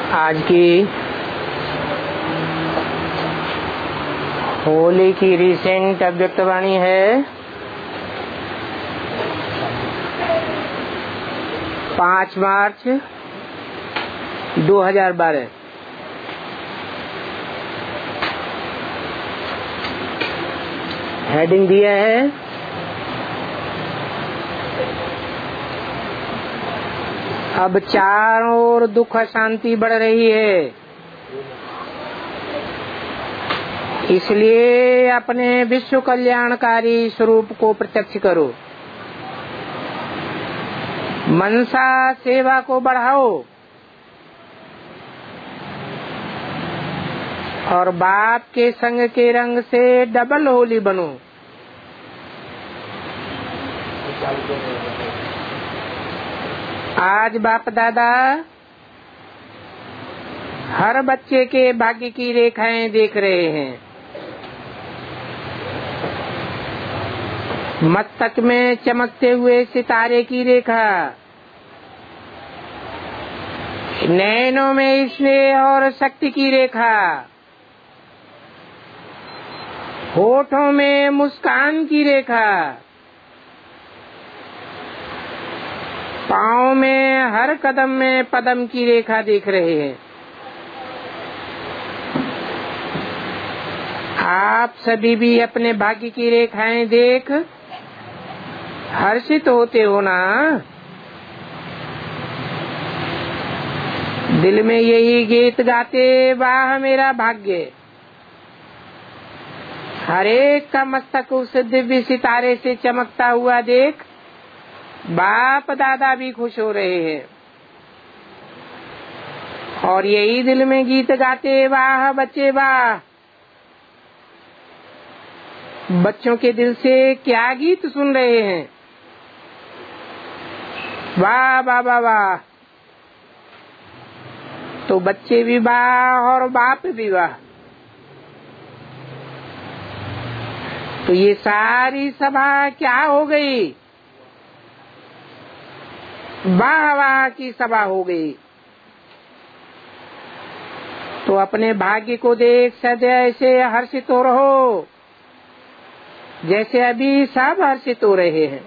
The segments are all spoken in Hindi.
आज की होली की रिसेंट अव्यक्तवाणी है 5 मार्च 2012। हेडिंग दिया है अब चारों ओर दुख अशांति बढ़ रही है, इसलिए अपने विश्व कल्याणकारी स्वरूप को प्रत्यक्ष करो। मनसा सेवा को बढ़ाओ और बाप के संग के रंग से डबल होली बनो। आज बाप दादा हर बच्चे के भाग्य की रेखाएं देख रहे हैं। मस्तक में चमकते हुए सितारे की रेखा, नैनों में स्नेह और शक्ति की रेखा, होठों में मुस्कान की रेखा, पाँव में हर कदम में पदम की रेखा देख रहे हैं। आप सभी भी अपने भाग्य की रेखाएं देख हर्षित होते हो ना? दिल में यही गीत गाते, वाह मेरा भाग्य। हर एक का मस्तक उस दिव्य सितारे से चमकता हुआ देख बाप दादा भी खुश हो रहे हैं। और यही दिल में गीत गाते, वाह बच्चे वाह। बच्चों के दिल से क्या गीत सुन रहे हैं, वाह वाह वाह वाह। तो बच्चे भी वाह और बाप भी वाह। तो ये सारी सभा क्या हो गई? वाह वाह की सभा हो गई। तो अपने भाग्य को देख सदैव ऐसे हर्षित हो रहो जैसे अभी सब हर्षित हो रहे हैं।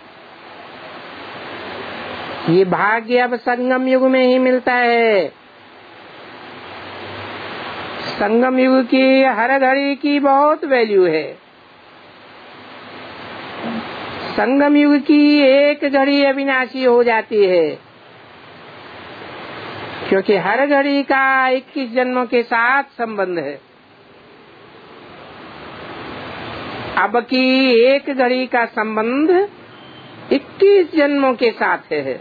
ये भाग्य अब संगम युग में ही मिलता है। संगम युग की हर घड़ी की बहुत वैल्यू है। संगम युग की एक घड़ी अविनाशी हो जाती है, क्योंकि हर घड़ी का 21 जन्मों के साथ संबंध है। अब की एक घड़ी का संबंध 21 जन्मों के साथ है।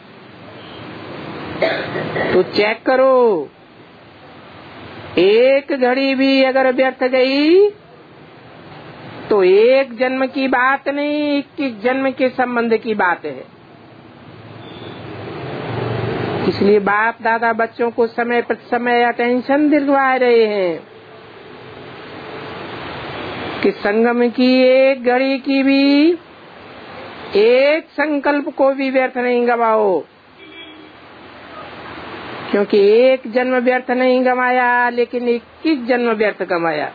तो चेक करो, एक घड़ी भी अगर व्यर्थ गई तो एक जन्म की बात नहीं, 21 जन्म के संबंध की बात है। इसलिए बाप दादा बच्चों को समय पर समय अटेंशन दिलवा रहे हैं कि संगम की एक घड़ी की भी, एक संकल्प को भी व्यर्थ नहीं गवाओ। क्योंकि एक जन्म व्यर्थ नहीं गवाया, लेकिन 21 जन्म व्यर्थ गवाया।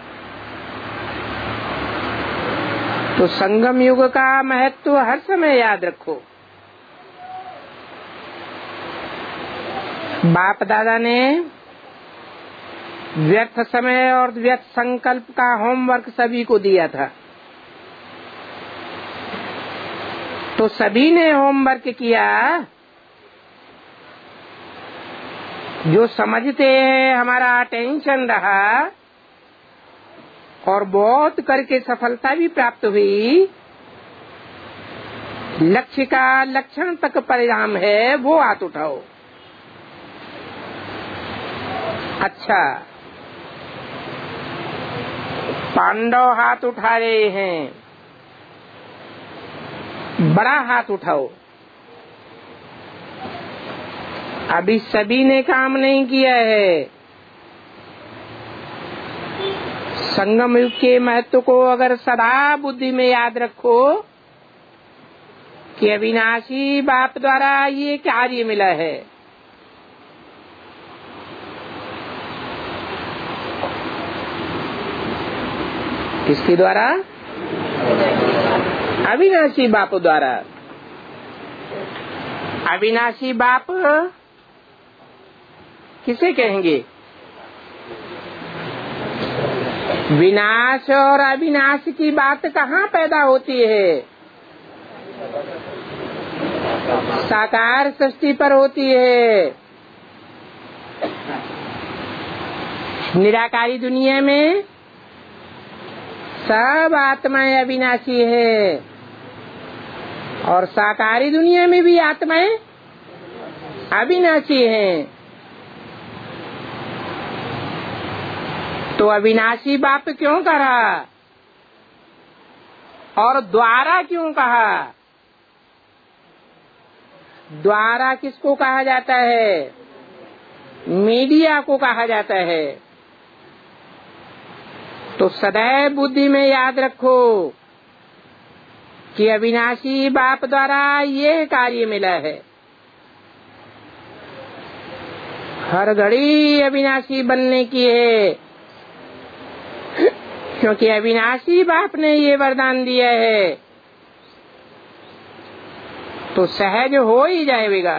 तो संगम युग का महत्व हर समय याद रखो। बाप दादा ने व्यर्थ समय और व्यर्थ संकल्प का होमवर्क सभी को दिया था। तो सभी ने होमवर्क किया। जो समझते हैं हमारा अटेंशन रहा और बहुत करके सफलता भी प्राप्त हुई। लक्ष्य का लक्षण तक परिणाम है, वो हाथ उठाओ। अच्छा, पांडव हाथ उठा रहे हैं, बड़ा हाथ उठाओ। अभी सभी ने काम नहीं किया है। संगम युग के महत्व को अगर सदा बुद्धि में याद रखो कि अविनाशी बाप द्वारा ये कार्य मिला है, किसके द्वारा? अविनाशी बाप द्वारा। अविनाशी बाप किसे कहेंगे? विनाश और अविनाश की बात कहाँ पैदा होती है? साकार सृष्टि पर होती है। निराकारी दुनिया में सब आत्माएं अविनाशी है और साकारी दुनिया में भी आत्माएं अविनाशी हैं। तो अविनाशी बाप क्यों कहा और द्वारा क्यों कहा? द्वारा किसको कहा जाता है? मीडिया को कहा जाता है। तो सदैव बुद्धि में याद रखो कि अविनाशी बाप द्वारा ये कार्य मिला है। हर घड़ी अविनाशी बनने की है, क्योंकि अविनाशी बाप ने ये वरदान दिया है, तो सहज हो ही जाएगा।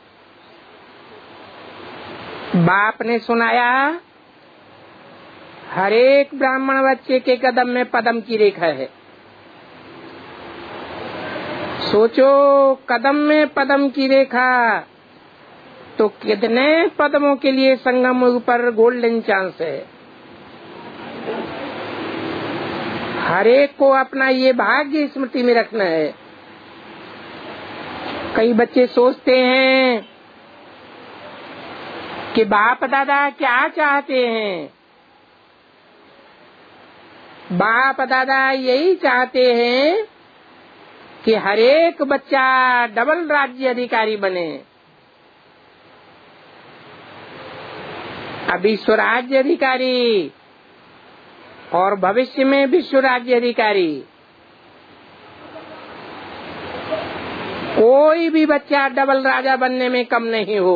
बाप ने सुनाया, हर एक ब्राह्मण बच्चे के कदम में पदम की रेखा है। सोचो, कदम में पदम की रेखा, तो कितने पदमों के लिए संगम ऊपर गोल्डन चांस है। हर एक को अपना ये भाग्य स्मृति में रखना है। कई बच्चे सोचते हैं कि बाप दादा क्या चाहते हैं। बाप दादा यही चाहते हैं कि हर एक बच्चा डबल राज्य अधिकारी बने। अभी स्वराज्य अधिकारी और भविष्य में विश्व राज्य अधिकारी। कोई भी बच्चा डबल राजा बनने में कम नहीं हो।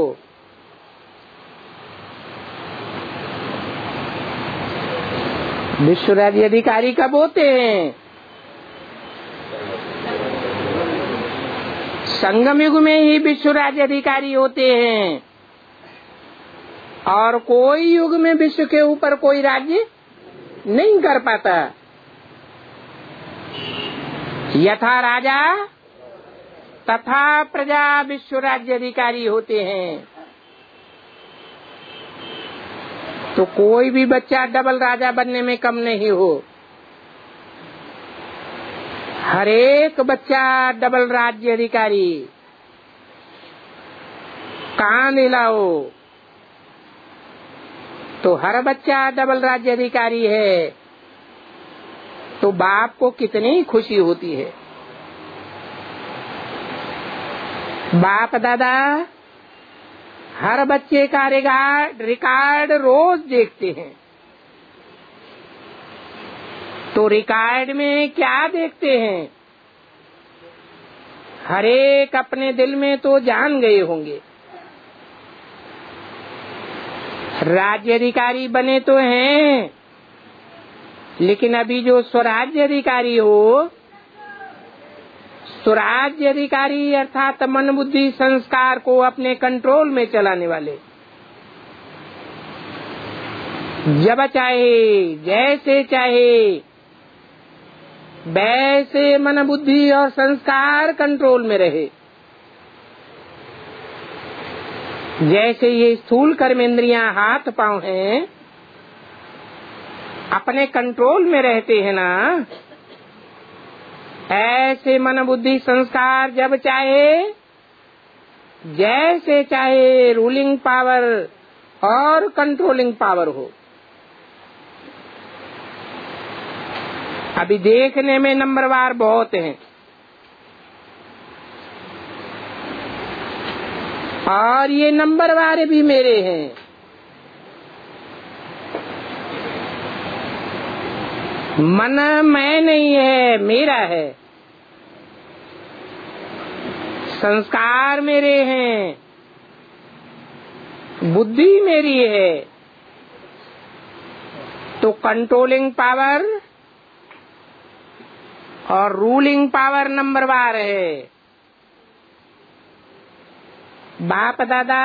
विश्व राज्य अधिकारी कब होते हैं? संगम युग में ही विश्व राज्य अधिकारी होते हैं, और कोई युग में विश्व के ऊपर कोई राज्य नहीं कर पाता। यथा राजा तथा प्रजा विश्व राज्य अधिकारी होते हैं। तो कोई भी बच्चा डबल राजा बनने में कम नहीं हो। हर एक बच्चा डबल राज्य अधिकारी। कान हिलाओ तो हर बच्चा डबल राज्य अधिकारी है। तो बाप को कितनी खुशी होती है। बाप दादा हर बच्चे का रिकॉर्ड रोज देखते हैं। तो रिकॉर्ड में क्या देखते हैं? हर एक अपने दिल में तो जान गए होंगे, राज्य अधिकारी बने तो हैं, लेकिन अभी जो स्वराज्य अधिकारी हो, स्वराज्य अधिकारी अर्थात मन बुद्धि संस्कार को अपने कंट्रोल में चलाने वाले, जब चाहे जैसे चाहे वैसे मन बुद्धि और संस्कार कंट्रोल में रहे। जैसे ये स्थूल कर्मेंद्रियां हाथ पांव हैं, अपने कंट्रोल में रहते हैं ना, ऐसे मन बुद्धि संस्कार जब चाहे जैसे चाहे रूलिंग पावर और कंट्रोलिंग पावर हो। अभी देखने में नंबरवार बहुत हैं, और ये नंबरवार भी मेरे हैं। मन मैं नहीं है, मेरा है। संस्कार मेरे हैं, बुद्धि मेरी है। तो कंट्रोलिंग पावर और रूलिंग पावर नंबरवार है। बाप दादा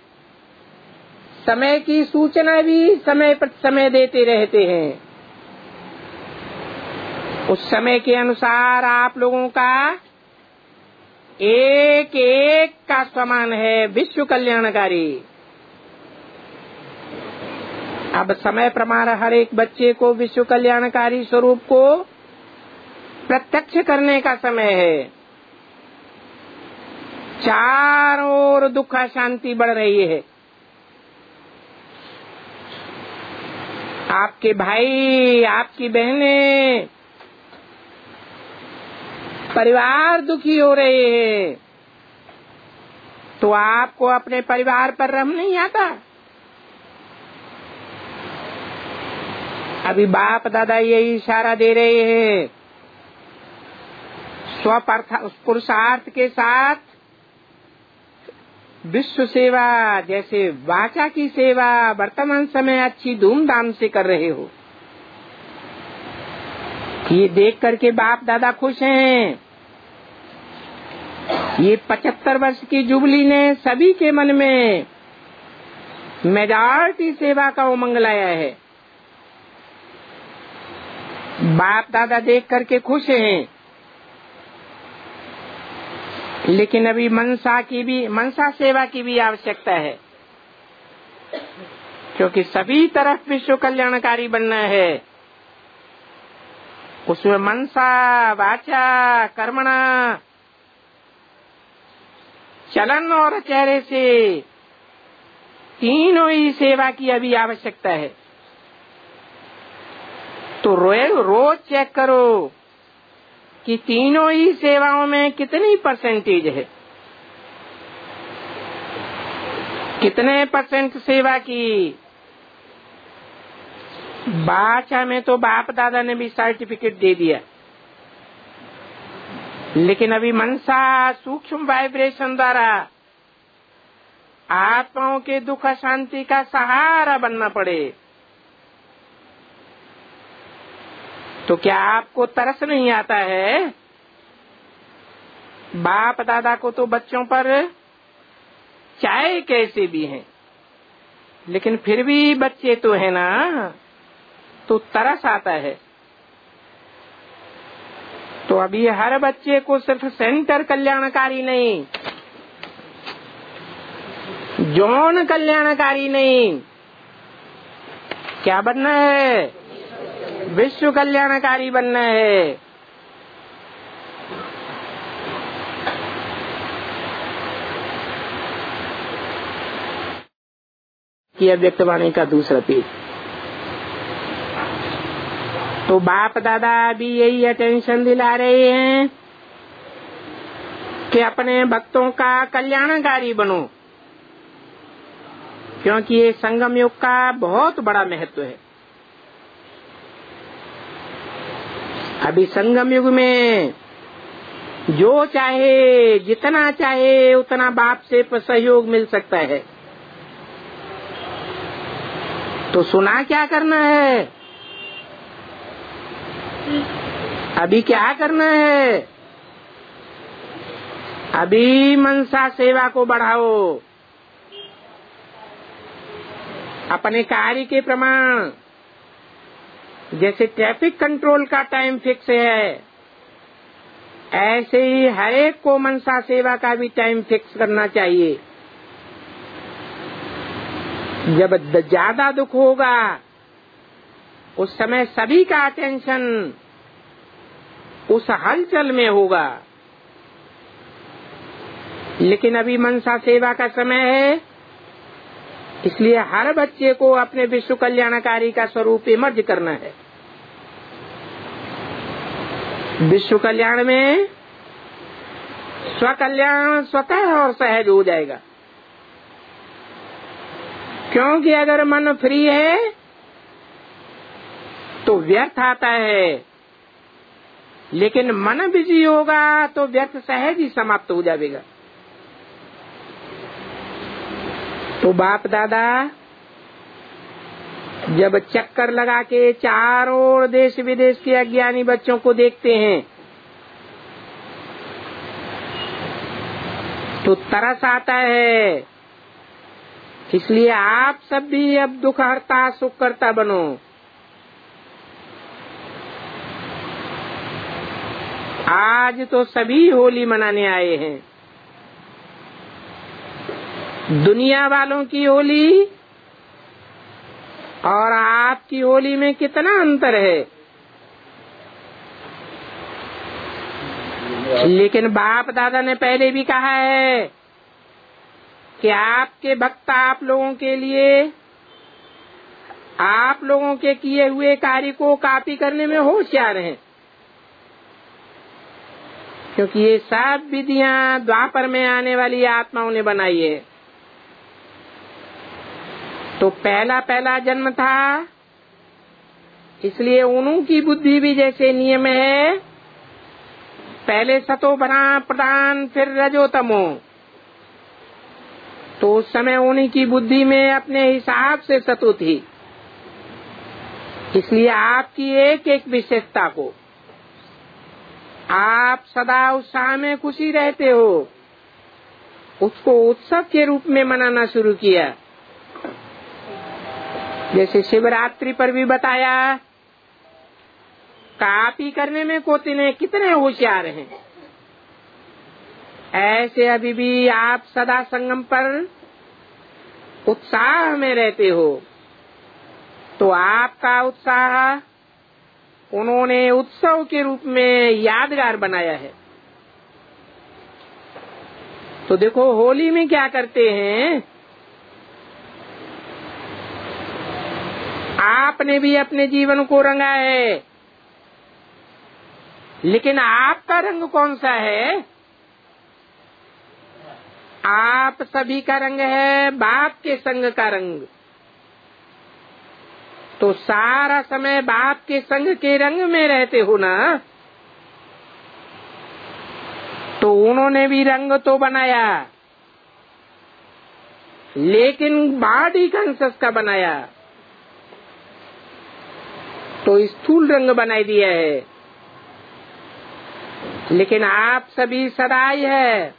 समय की सूचना भी समय पर समय देते रहते हैं। उस समय के अनुसार आप लोगों का एक एक का समान है विश्व कल्याणकारी। अब समय प्रमाण हर एक बच्चे को विश्व कल्याणकारी स्वरूप को प्रत्यक्ष करने का समय है। चारों ओर दुख शांति बढ़ रही है। आपके भाई, आपकी बहनें, परिवार दुखी हो रहे हैं, तो आपको अपने परिवार पर रहम नहीं आता? अभी बाप दादा यही इशारा दे रहे हैं, पुरुषार्थ के साथ विश्व सेवा जैसे वाचा की सेवा वर्तमान समय अच्छी धूमधाम से कर रहे हो। ये देख करके बाप दादा खुश हैं। ये 75 वर्ष की जुबली ने सभी के मन में मेजॉरिटी सेवा का उमंग लाया है। बाप दादा देख करके खुश हैं। लेकिन अभी मनसा सेवा की भी आवश्यकता है, क्योंकि सभी तरफ विश्व कल्याणकारी बनना है। उसमें मनसा, वाचा, कर्मणा, चलन और चेहरे से तीनों ही सेवा की अभी आवश्यकता है। तो रोज चेक करो कि तीनों ही सेवाओं में कितनी परसेंटेज है, कितने परसेंट सेवा की। बाचा में तो बाप दादा ने भी सर्टिफिकेट दे दिया, लेकिन अभी मनसा सूक्ष्म वाइब्रेशन द्वारा आत्माओं के दुख शांति का सहारा बनना पड़े। तो क्या आपको तरस नहीं आता है? बाप दादा को तो बच्चों पर चाहे कैसे भी हैं, लेकिन फिर भी बच्चे तो है ना, तो तरस आता है। तो अभी हर बच्चे को सिर्फ सेंटर कल्याणकारी नहीं, जौन कल्याणकारी नहीं, क्या बनना है? विश्व कल्याणकारी बनना है। कि अव्यक्तवाणी का दूसरा पेज। तो बाप दादा भी यही अटेंशन दिला रहे हैं कि अपने भक्तों का कल्याणकारी बनो, क्योंकि ये संगम युग का बहुत बड़ा महत्व है। अभी संगम युग में जो चाहे, जितना चाहे उतना बाप से सहयोग मिल सकता है। तो सुना क्या करना है? अभी क्या करना है? अभी मनसा सेवा को बढ़ाओ। अपने कार्य के प्रमाण, जैसे ट्रैफिक कंट्रोल का टाइम फिक्स है, ऐसे ही हर एक को मनसा सेवा का भी टाइम फिक्स करना चाहिए। जब ज्यादा दुख होगा उस समय सभी का अटेंशन उस हलचल में होगा, लेकिन अभी मनसा सेवा का समय है, इसलिए हर बच्चे को अपने विश्व कल्याणकारी का स्वरूप इमर्ज करना है। विश्व कल्याण में स्वकल्याण स्वतः और सहज हो जाएगा, क्योंकि अगर मन फ्री है तो व्यर्थ आता है, लेकिन मन बिजी होगा तो व्यर्थ सहज ही समाप्त हो जाएगा। तो बाप दादा जब चक्कर लगा के चारों देश विदेश के अज्ञानी बच्चों को देखते हैं तो तरस आता है। इसलिए आप सब भी अब दुख हरता सुख करता बनो। आज तो सभी होली मनाने आए हैं। दुनिया वालों की होली और आपकी होली में कितना अंतर है। लेकिन बाप दादा ने पहले भी कहा है कि आपके भक्त आप लोगों के लिए आप लोगों के किए हुए कार्य को कॉपी करने में होशियार हैं, क्योंकि ये सब विधियां द्वापर में आने वाली आत्माओं ने बनाई है। तो पहला पहला जन्म था, इसलिए उन्हीं की बुद्धि भी जैसे नियम है, पहले सतो बना प्रधान फिर रजो तमो। तो उस समय उन्हीं की बुद्धि में अपने हिसाब से सतो थी। इसलिए आपकी एक एक विशेषता को आप सदा उत्साह में खुशी रहते हो, उसको उत्सव के रूप में मनाना शुरू किया। जैसे शिवरात्रि पर भी बताया, कॉपी करने में कितने होशियार हैं। ऐसे अभी भी आप सदा संगम पर उत्साह में रहते हो। तो आपका उत्साह उन्होंने उत्सव के रूप में यादगार बनाया है। तो देखो होली में क्या करते हैं, आपने भी अपने जीवन को रंगा है, लेकिन आपका रंग कौन सा है? आप सभी का रंग है बाप के संग का रंग। तो सारा समय बाप के संग के रंग में रहते हो ना। तो उन्होंने भी रंग तो बनाया, लेकिन बॉडी कॉन्शियस का बनाया, तो स्थूल रंग बना दिया है। लेकिन आप सभी सदाई है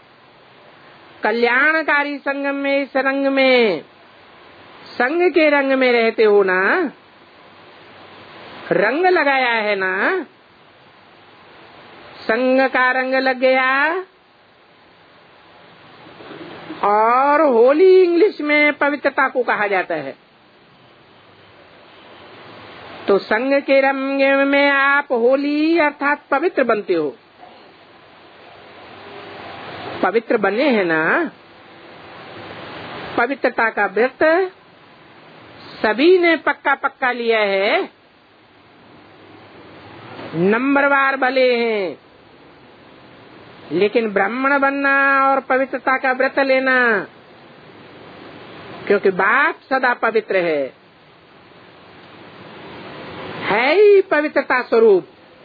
कल्याणकारी संगम में, इस रंग में संग के रंग में रहते हो ना। रंग लगाया है ना, संग का रंग लग गया। और होली इंग्लिश में पवित्रता को कहा जाता है। तो संग के रंग में आप होली अर्थात पवित्र बनते हो। पवित्र बने हैं ना। पवित्रता का व्रत सभी ने पक्का पक्का लिया है, नंबरवार भले हैं, लेकिन ब्राह्मण बनना और पवित्रता का व्रत लेना, क्योंकि बाप सदा पवित्र है ही पवित्रता स्वरूप।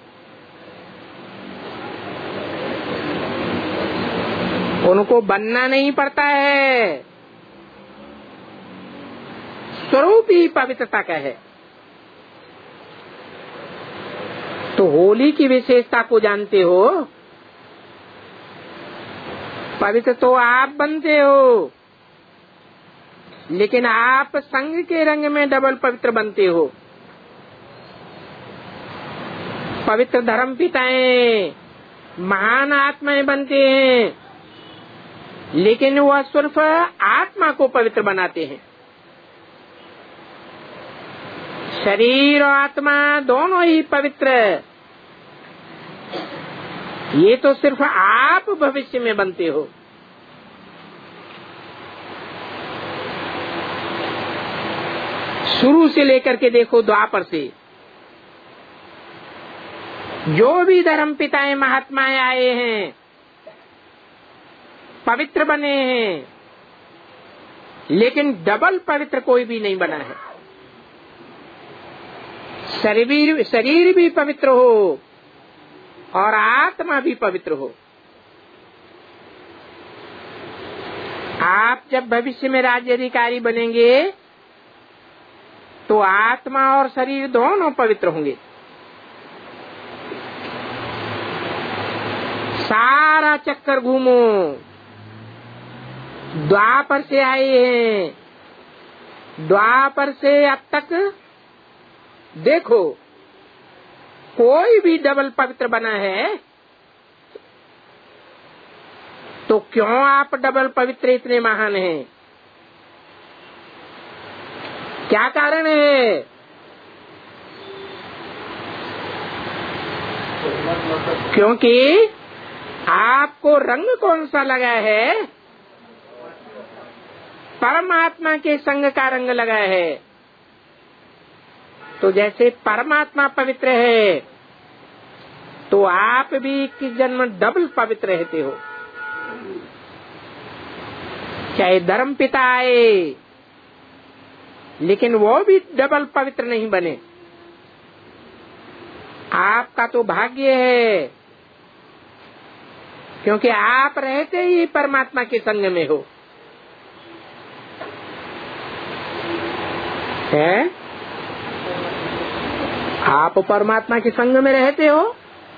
उनको बनना नहीं पड़ता है, स्वरूप ही पवित्रता का है। तो होली की विशेषता को जानते हो। पवित्र तो आप बनते हो, लेकिन आप संग के रंग में डबल पवित्र बनते हो। पवित्र धर्म पिताएं महान आत्माएं बनते हैं, लेकिन वह सिर्फ आत्मा को पवित्र बनाते हैं। शरीर और आत्मा दोनों ही पवित्र, ये तो सिर्फ आप भविष्य में बनते हो। शुरू से लेकर के देखो द्वापर से जो भी धर्म पिताएं महात्माएं आए हैं, पवित्र बने हैं, लेकिन डबल पवित्र कोई भी नहीं बना है। शरीर भी पवित्र हो और आत्मा भी पवित्र हो। आप जब भविष्य में राज्य अधिकारी बनेंगे तो आत्मा और शरीर दोनों पवित्र होंगे। सारा चक्कर घूमो, द्वापर से आए हैं, द्वापर से अब तक देखो कोई भी डबल पवित्र बना है, तो क्यों आप डबल पवित्र इतने महान हैं? क्या कारण है? क्योंकि आपको रंग कौन सा लगा है? परमात्मा के संग का रंग लगा है। तो जैसे परमात्मा पवित्र है, तो आप भी 21 जन्म डबल पवित्र रहते हो। चाहे धर्म पिता आए, लेकिन वो भी डबल पवित्र नहीं बने। आपका तो भाग्य है, क्योंकि आप रहते ही परमात्मा के संग में हो। है? आप परमात्मा के संग में रहते हो।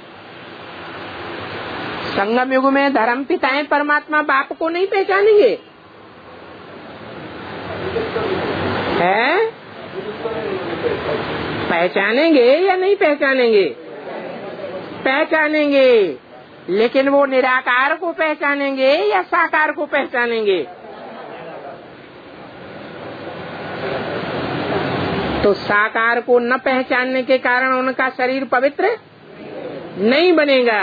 संगम युग में धर्म पिताएं परमात्मा बाप को नहीं पहचानेंगे, है? पहचानेंगे या नहीं पहचानेंगे? पहचानेंगे, लेकिन वो निराकार को पहचानेंगे या साकार को पहचानेंगे? तो साकार को न पहचानने के कारण उनका शरीर पवित्र नहीं बनेगा।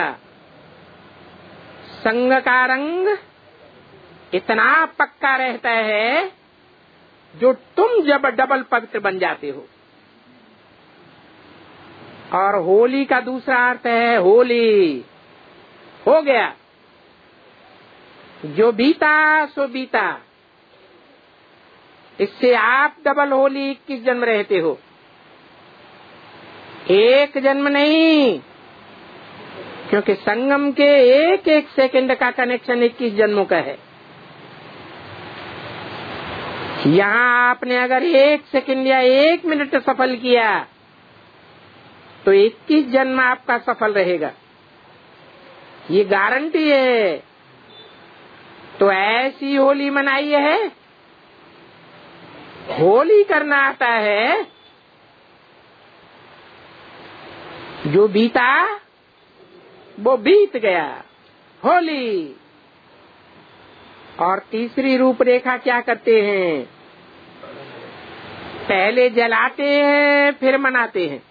संग का रंग इतना पक्का रहता है जो तुम जब डबल पवित्र बन जाते हो। और होली का दूसरा अर्थ है होली, हो गया, जो बीता सो बीता। इससे आप डबल होली 21 जन्म रहते हो, एक जन्म नहीं, क्योंकि संगम के एक एक सेकंड का कनेक्शन 21 जन्मों का है। यहाँ आपने अगर 1 सेकंड या 1 मिनट सफल किया तो 21 जन्म आपका सफल रहेगा, ये गारंटी है। तो ऐसी होली मनाई है, होली करना आता है, जो बीता वो बीत गया, होली। और तीसरी रूपरेखा क्या करते हैं? पहले जलाते हैं फिर मनाते हैं।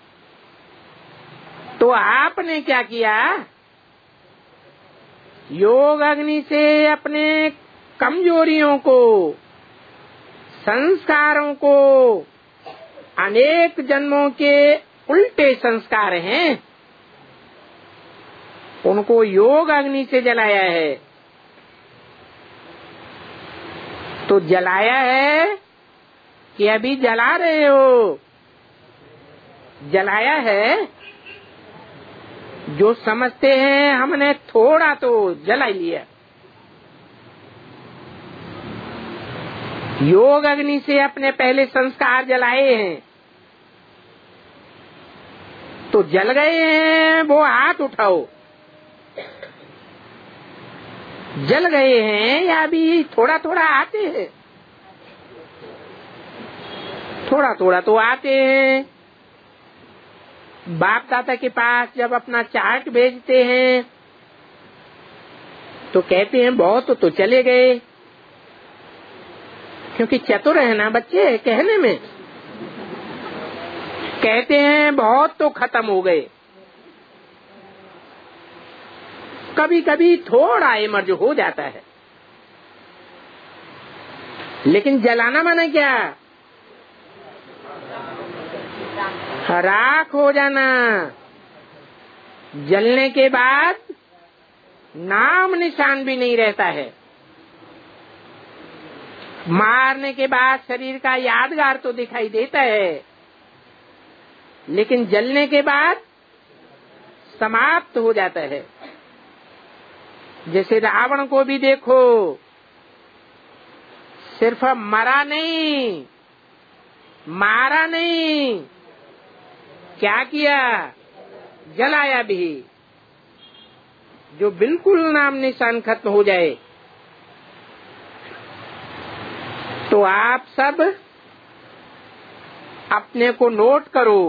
तो आपने क्या किया? योग अग्नि से अपने कमजोरियों को, संस्कारों को, अनेक जन्मों के उल्टे संस्कार हैं, उनको योग अग्नि से जलाया है। तो जलाया है कि अभी जला रहे हो? जलाया है। जो समझते हैं हमने थोड़ा तो जला लिया। योग अग्नि से अपने पहले संस्कार जलाए हैं, तो जल गए हैं वो हाथ उठाओ। जल गए हैं या अभी थोड़ा थोड़ा आते हैं? थोड़ा थोड़ा तो आते हैं। बाप दादा के पास जब अपना चार्ट भेजते हैं तो कहते हैं बहुत तो चले गए, क्योंकि चतुर है ना बच्चे कहने में। कहते हैं बहुत तो खत्म हो गए। कभी कभी थोड़ा इमर्ज हो जाता है, लेकिन जलाना माना क्या? राख हो जाना। जलने के बाद नाम निशान भी नहीं रहता है। मारने के बाद शरीर का यादगार तो दिखाई देता है, लेकिन जलने के बाद समाप्त हो जाता है। जैसे रावण को भी देखो, सिर्फ मरा नहीं, मारा नहीं, क्या किया? जलाया भी। जो बिल्कुल नाम निशान खत्म हो जाए, तो आप सब अपने को नोट करो,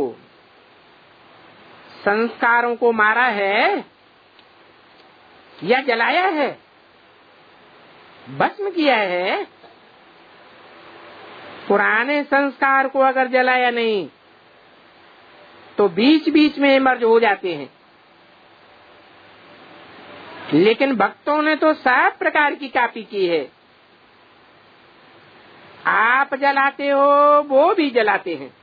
संस्कारों को मारा है या जलाया है, भस्म किया है। पुराने संस्कार को अगर जलाया नहीं तो बीच बीच में मर्ज हो जाते हैं, लेकिन भक्तों ने तो सब प्रकार की कॉपी की है। आप जलाते हो, वो भी जलाते हैं।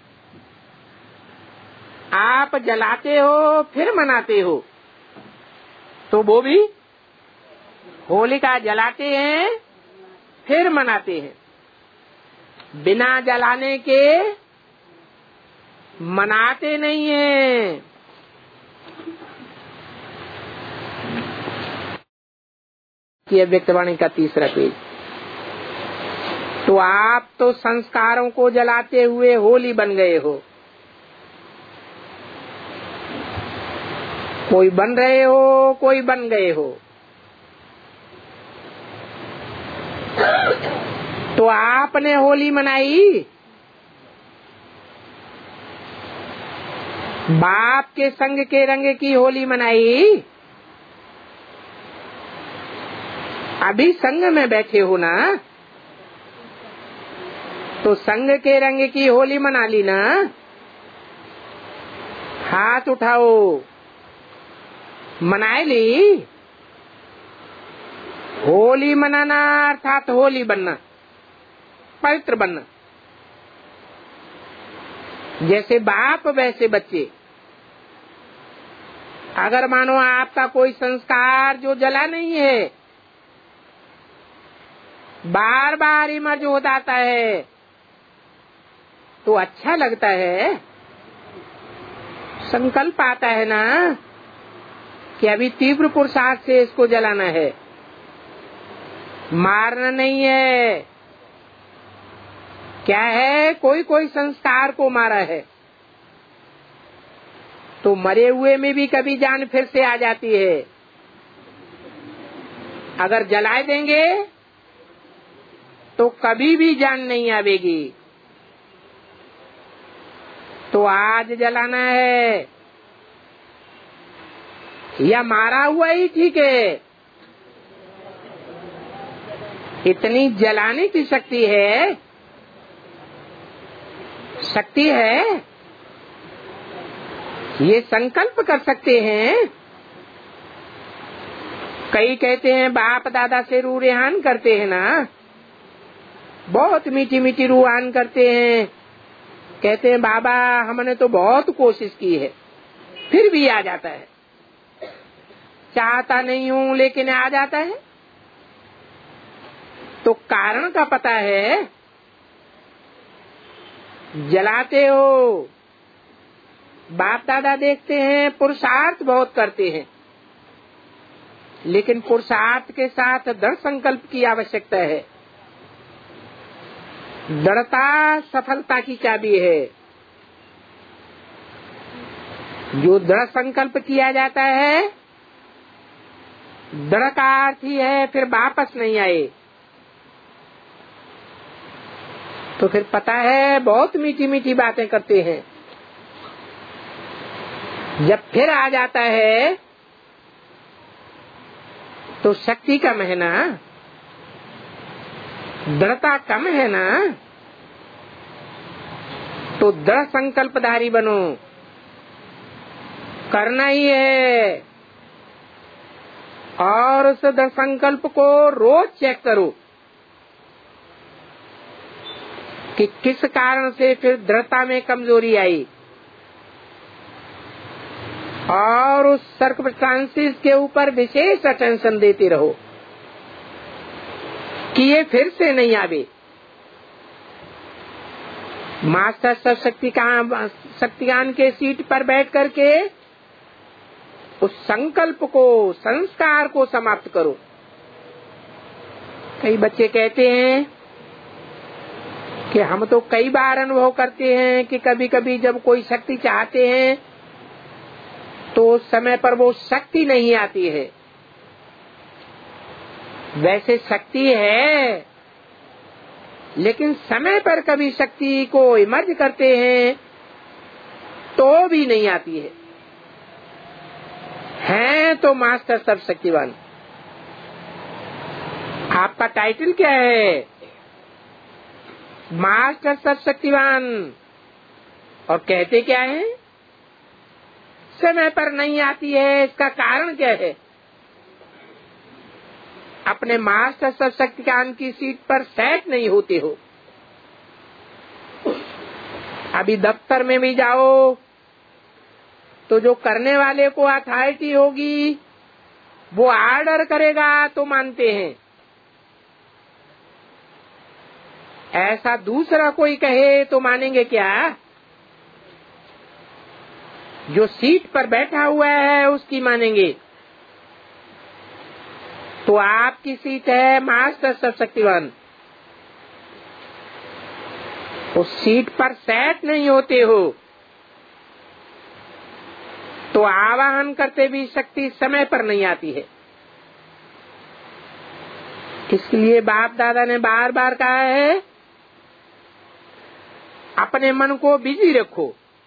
आप जलाते हो फिर मनाते हो, तो वो भी होलिका जलाते हैं फिर मनाते हैं। बिना जलाने के मनाते नहीं हैं। ये व्यक्तवाणी का तीसरा पेज। तो आप तो संस्कारों को जलाते हुए होली बन गए हो। कोई बन रहे हो, कोई बन गए हो। तो आपने होली मनाई, बाप के संग के रंग की होली मनाई। अभी संग में बैठे हो ना, तो संग के रंग की होली मना ली ना। हाथ उठाओ, मनाए ली। होली मनाना अर्थात होली बनना, पवित्र बनना। जैसे बाप वैसे बच्चे। अगर मानो आपका कोई संस्कार जो जला नहीं है, बार बार इमर्ज हो जाता है, तो अच्छा लगता है। संकल्प आता है ना कि अभी तीव्र पुरुषार्थ से इसको जलाना है, मारना नहीं है। क्या है, कोई कोई संस्कार को मारा है, तो मरे हुए में भी कभी जान फिर से आ जाती है। अगर जलाए देंगे तो कभी भी जान नहीं आवेगी। तो आज जलाना है या मारा हुआ ही ठीक है। इतनी जलाने की शक्ति है, शक्ति है। ये संकल्प कर सकते हैं। कई कहते हैं बाप दादा से रूह रेहान करते हैं ना, बहुत मीठी मीठी रूहान करते हैं। कहते हैं बाबा हमने तो बहुत कोशिश की है, फिर भी आ जाता है। चाहता नहीं हूँ लेकिन आ जाता है। तो कारण का पता है। जलाते हो, बाप दादा देखते हैं पुरुषार्थ बहुत करते हैं, लेकिन पुरुषार्थ के साथ दृढ़ संकल्प की आवश्यकता है। दृढ़ता सफलता की चाबी है। जो दृढ़ संकल्प किया जाता है, दृढ़ का अर्थ ही है फिर वापस नहीं आए। तो फिर पता है बहुत मीठी मीठी बातें करते हैं, जब फिर आ जाता है तो शक्ति कम है ना, दृढ़ता कम है ना। तो दृढ़ संकल्पधारी बनो, करना ही है। और उस दृढ़ संकल्प को रोज चेक करो कि किस कारण से फिर दृढ़ता में कमजोरी आई, और उस सर्कमस्टांसेस के ऊपर विशेष अटेंशन देते रहो कि ये फिर से नहीं आवे। मास्टर सब शक्तियान के सीट पर बैठ करके उस संकल्प को, संस्कार को समाप्त करो। कई बच्चे कहते हैं कि हम तो कई बार अनुभव करते हैं कि कभी कभी जब कोई शक्ति चाहते हैं तो उस समय पर वो शक्ति नहीं आती है। वैसे शक्ति है, लेकिन समय पर कभी शक्ति को इमर्ज करते हैं तो भी नहीं आती है। हैं तो मास्टर सर्वशक्तिवान। आपका टाइटल क्या है? मास्टर सर्वशक्तिवान। और कहते क्या है? समय पर नहीं आती है। इसका कारण क्या है? अपने मास्टर सर्वशक्तिवान की सीट पर सेट नहीं होते हो। अभी दफ्तर में भी जाओ तो जो करने वाले को अथॉरिटी होगी वो ऑर्डर करेगा तो मानते हैं। ऐसा दूसरा कोई कहे तो मानेंगे क्या? जो सीट पर बैठा हुआ है उसकी मानेंगे। तो आपकी सीट है मास्टर सर्वशक्तिवान। उस सीट पर सेट नहीं होते हो तो आवाहन करते भी शक्ति समय पर नहीं आती है। इसलिए बाप दादा ने बार बार कहा है, अपने मन को बिजी रखो।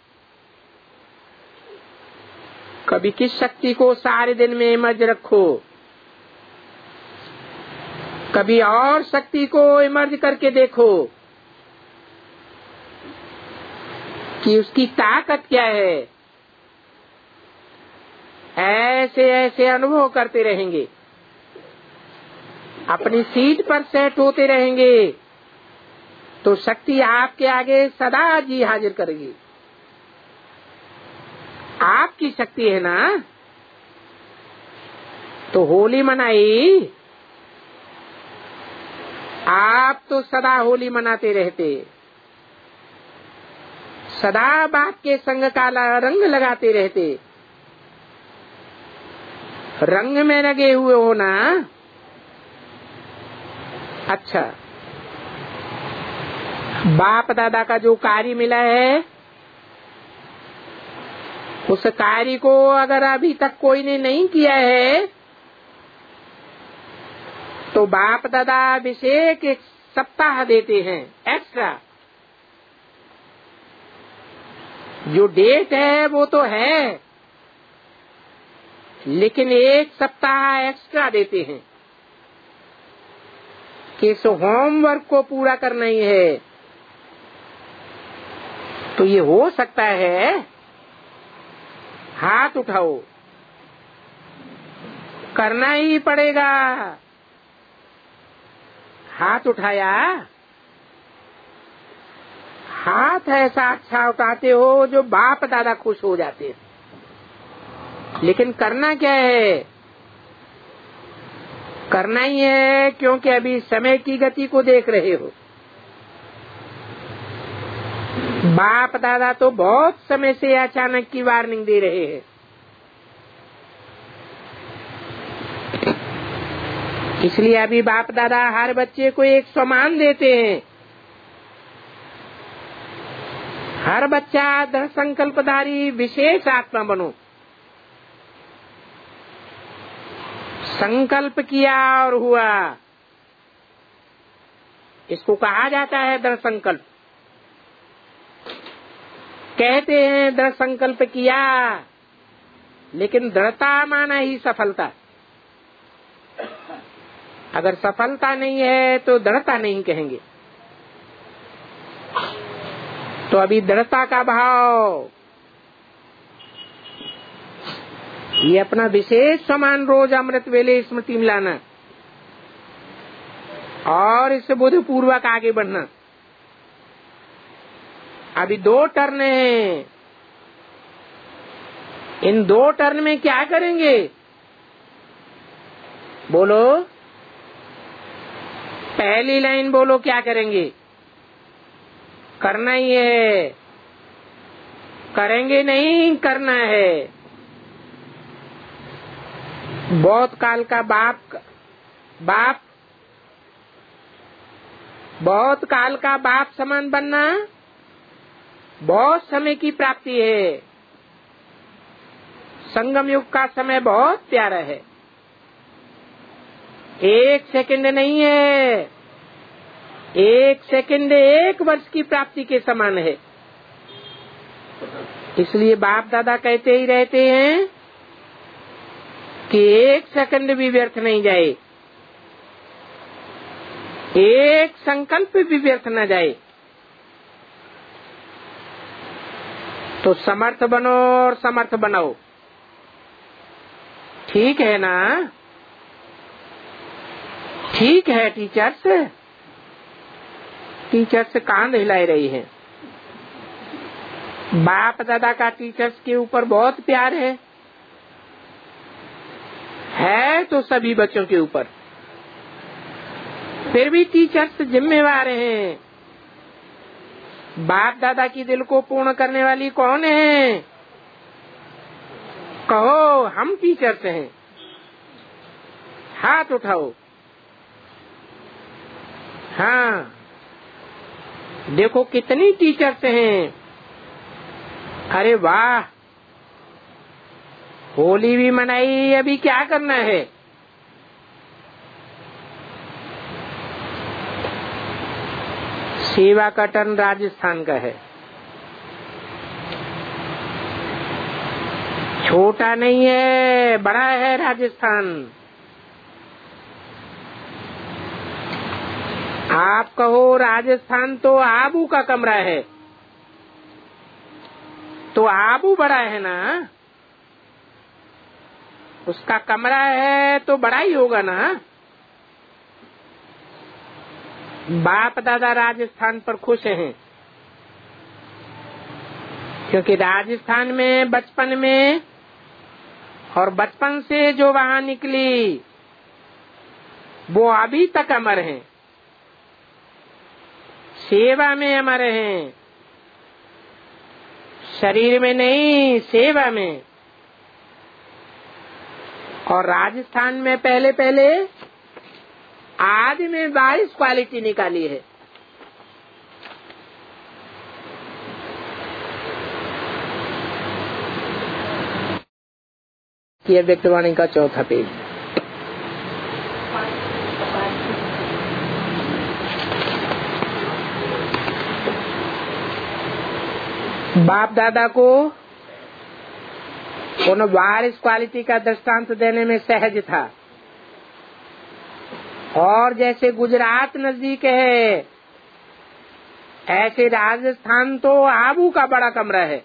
कभी किस शक्ति को सारे दिन में इमर्ज रखो, कभी और शक्ति को इमर्ज करके देखो कि उसकी ताकत क्या है। ऐसे ऐसे अनुभव करते रहेंगे, अपनी सीट पर सेट होते रहेंगे तो शक्ति आपके आगे सदा जी हाजिर करेगी। आपकी शक्ति है ना। तो होली मनाई, आप तो सदा होली मनाते रहते, सदा बाप के संग का रंग लगाते रहते। रंग में लगे हुए हो ना। अच्छा, बाप दादा का जो कार्य मिला है उस कार्य को अगर अभी तक कोई ने नहीं किया है तो बाप दादा अभिषेक एक सप्ताह देते हैं एक्स्ट्रा। जो डेट है वो तो है, लेकिन एक सप्ताह एक्स्ट्रा देते हैं कि इस होमवर्क को पूरा करना ही है। तो ये हो सकता है। हाथ उठाओ, करना ही पड़ेगा। हाथ उठाया, हाथ ऐसा अच्छा उठाते हो जो बाप दादा खुश हो जाते हैं। लेकिन करना क्या है? करना ही है क्योंकि अभी समय की गति को देख रहे हो। बाप दादा तो बहुत समय से अचानक की वार्निंग दे रहे हैं। इसलिए अभी बाप दादा हर बच्चे को एक सम्मान देते हैं। हर बच्चा दृढ़ संकल्पधारी विशेष आत्मा बनो। संकल्प किया और हुआ, इसको कहा जाता है दृढ़ संकल्प। कहते हैं दृढ़ संकल्प किया, लेकिन दृढ़ता माना ही सफलता। अगर सफलता नहीं है तो दृढ़ता नहीं कहेंगे। तो अभी दृढ़ता का भाव, ये अपना विशेष समान रोज अमृत वेले स्मृति में लाना और इससे बुद्ध पूर्वक आगे बढ़ना। अभी 2 टर्न है। इन 2 टर्न में क्या करेंगे? बोलो, पहली लाइन बोलो, क्या करेंगे? करना ही है। करेंगे नहीं, करना है। बहुत काल का बाप बहुत काल का बाप समान बनना बहुत समय की प्राप्ति है। संगम युग का समय बहुत प्यारा है, 1 सेकंड नहीं है। एक सेकंड 1 वर्ष की प्राप्ति के समान है। इसलिए बाप दादा कहते ही रहते हैं कि 1 सेकंड भी व्यर्थ नहीं जाए, 1 संकल्प भी व्यर्थ न जाए। तो समर्थ बनो और समर्थ बनाओ, ठीक है ना? ठीक है। टीचर्स कान हिला रही हैं। बाप दादा का टीचर्स के ऊपर बहुत प्यार है तो सभी बच्चों के ऊपर। फिर भी टीचर्स जिम्मेवार हैं। बाप दादा की दिल को पूर्ण करने वाली कौन है? कहो, हम टीचर्स हैं। हाथ उठाओ। हाँ, देखो कितनी टीचर्स हैं। अरे वाह, होली भी मनाई। अभी क्या करना है? सेवा का टर्न राजस्थान का है। छोटा नहीं है, बड़ा है राजस्थान। आप कहो राजस्थान तो आबू का कमरा है, तो आबू बड़ा है ना, उसका कमरा है तो बड़ा ही होगा ना। बाप दादा राजस्थान पर खुश हैं, क्योंकि राजस्थान में बचपन में और बचपन से जो वहाँ निकली वो अभी तक अमर हैं, सेवा में अमर हैं। शरीर में नहीं, सेवा में। और राजस्थान में पहले आज में 22 क्वालिटी निकाली है। ये व्यक्तवाणी का चौथा पेज। बाप दादा को उन 22 क्वालिटी का दृष्टांत देने में सहज था। और जैसे गुजरात नजदीक है, ऐसे राजस्थान तो आबू का बड़ा कमरा है।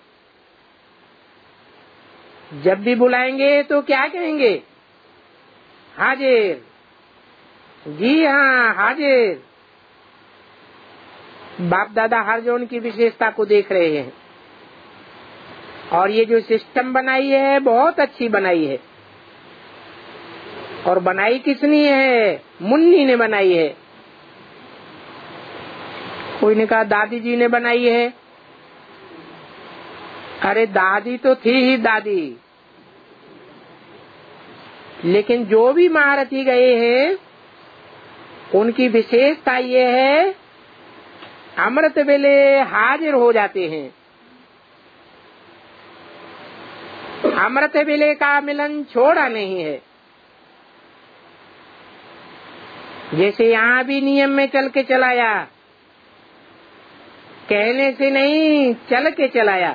जब भी बुलाएंगे तो क्या कहेंगे? हाजिर। जी हाँ, हाजिर। बाप दादा हर जोन की विशेषता को देख रहे हैं। और ये जो सिस्टम बनाई है बहुत अच्छी बनाई है। और बनाई किसने है? मुन्नी ने बनाई है। कोई ने कहा दादी जी ने बनाई है। अरे दादी तो थी ही दादी, लेकिन जो भी महारथी गए हैं उनकी विशेषता ये है, अमृत वेले हाजिर हो जाते हैं। अमृत वेले का मिलन छोड़ा नहीं है। जैसे यहाँ भी नियम में चल के चलाया, कहने से नहीं चल के चलाया,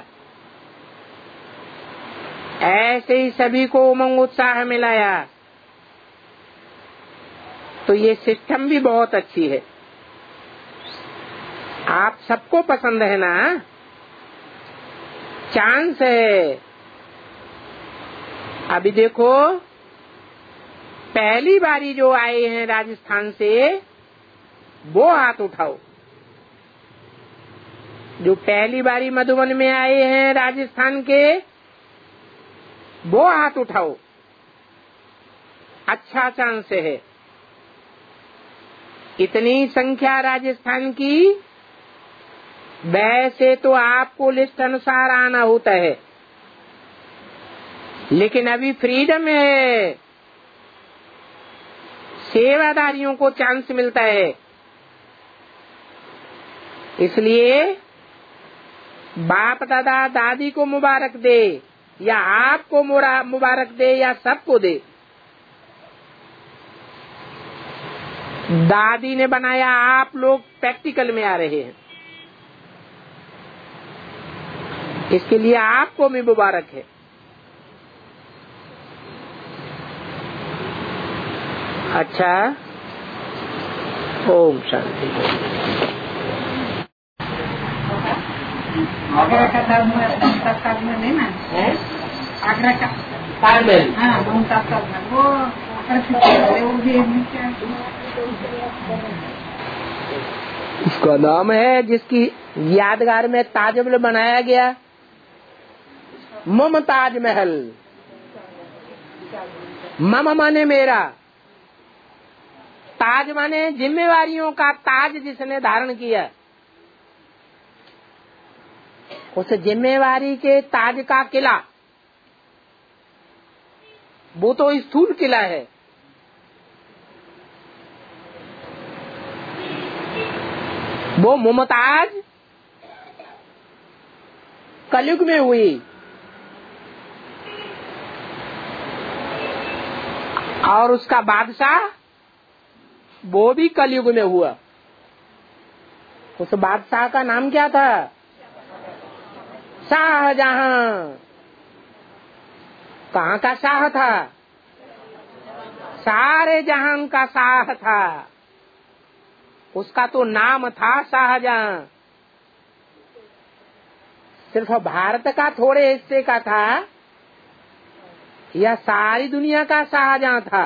ऐसे ही सभी को उमंग उत्साह मिलाया। तो ये सिस्टम भी बहुत अच्छी है। आप सबको पसंद है ना? चांस है। अभी देखो, पहली बारी जो आए हैं राजस्थान से वो हाथ उठाओ। जो पहली बारी मधुबन में आए हैं राजस्थान के, वो हाथ उठाओ। अच्छा चांस है। इतनी संख्या राजस्थान की, वैसे तो आपको लिस्ट अनुसार आना होता है, लेकिन अभी फ्रीडम है, सेवादारियों को चांस मिलता है। इसलिए बाप दादा दादी को मुबारक दे, या आपको मुबारक दे, या सबको दे। दादी ने बनाया, आप लोग प्रैक्टिकल में आ रहे हैं, इसके लिए आपको भी मुबारक है। अच्छा, ओम शांति। आगरा का ताजमहल है ना, आगरा का ताजमहल, हाँ मुमताज ताजमहल, वो भी है। उसका नाम है, जिसकी यादगार में ताजमहल बनाया गया, मुमताज महल। मम माने मेरा, ताज माने जिम्मेवारियों का ताज जिसने धारण किया, उस जिम्मेवारी के ताज का किला, वो तो स्थूल किला है। वो मुमताज कलयुग में हुई, और उसका बादशाह वो भी कलयुग में हुआ। उस बादशाह का नाम क्या था? शाहजहां। कहाँ का शाह था? सारे जहां का शाह था। उसका तो नाम था शाहजहां। सिर्फ भारत का थोड़े हिस्से का था या सारी दुनिया का शाहजहां था?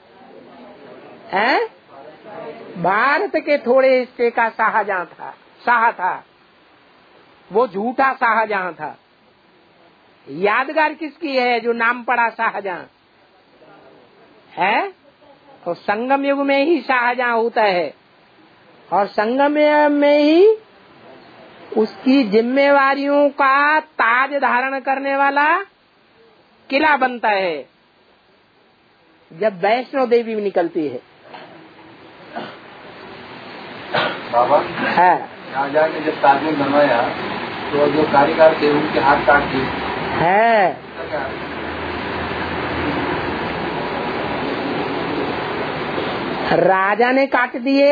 भारत के थोड़े हिस्से का शाहजहां था, शाह था। वो झूठा शाहजहां था। यादगार किसकी है जो नाम पड़ा शाहजहां है? तो संगम युग में ही शाहजहां होता है, और संगम युग में ही उसकी जिम्मेवारियों का ताज धारण करने वाला किला बनता है, जब वैष्णो देवी निकलती है। बाबा है शाहजहां ने जब ताजमहल बनवाया तो जो कारीगर थे उनके हाथ काट दिए है। राजा ने काट दिए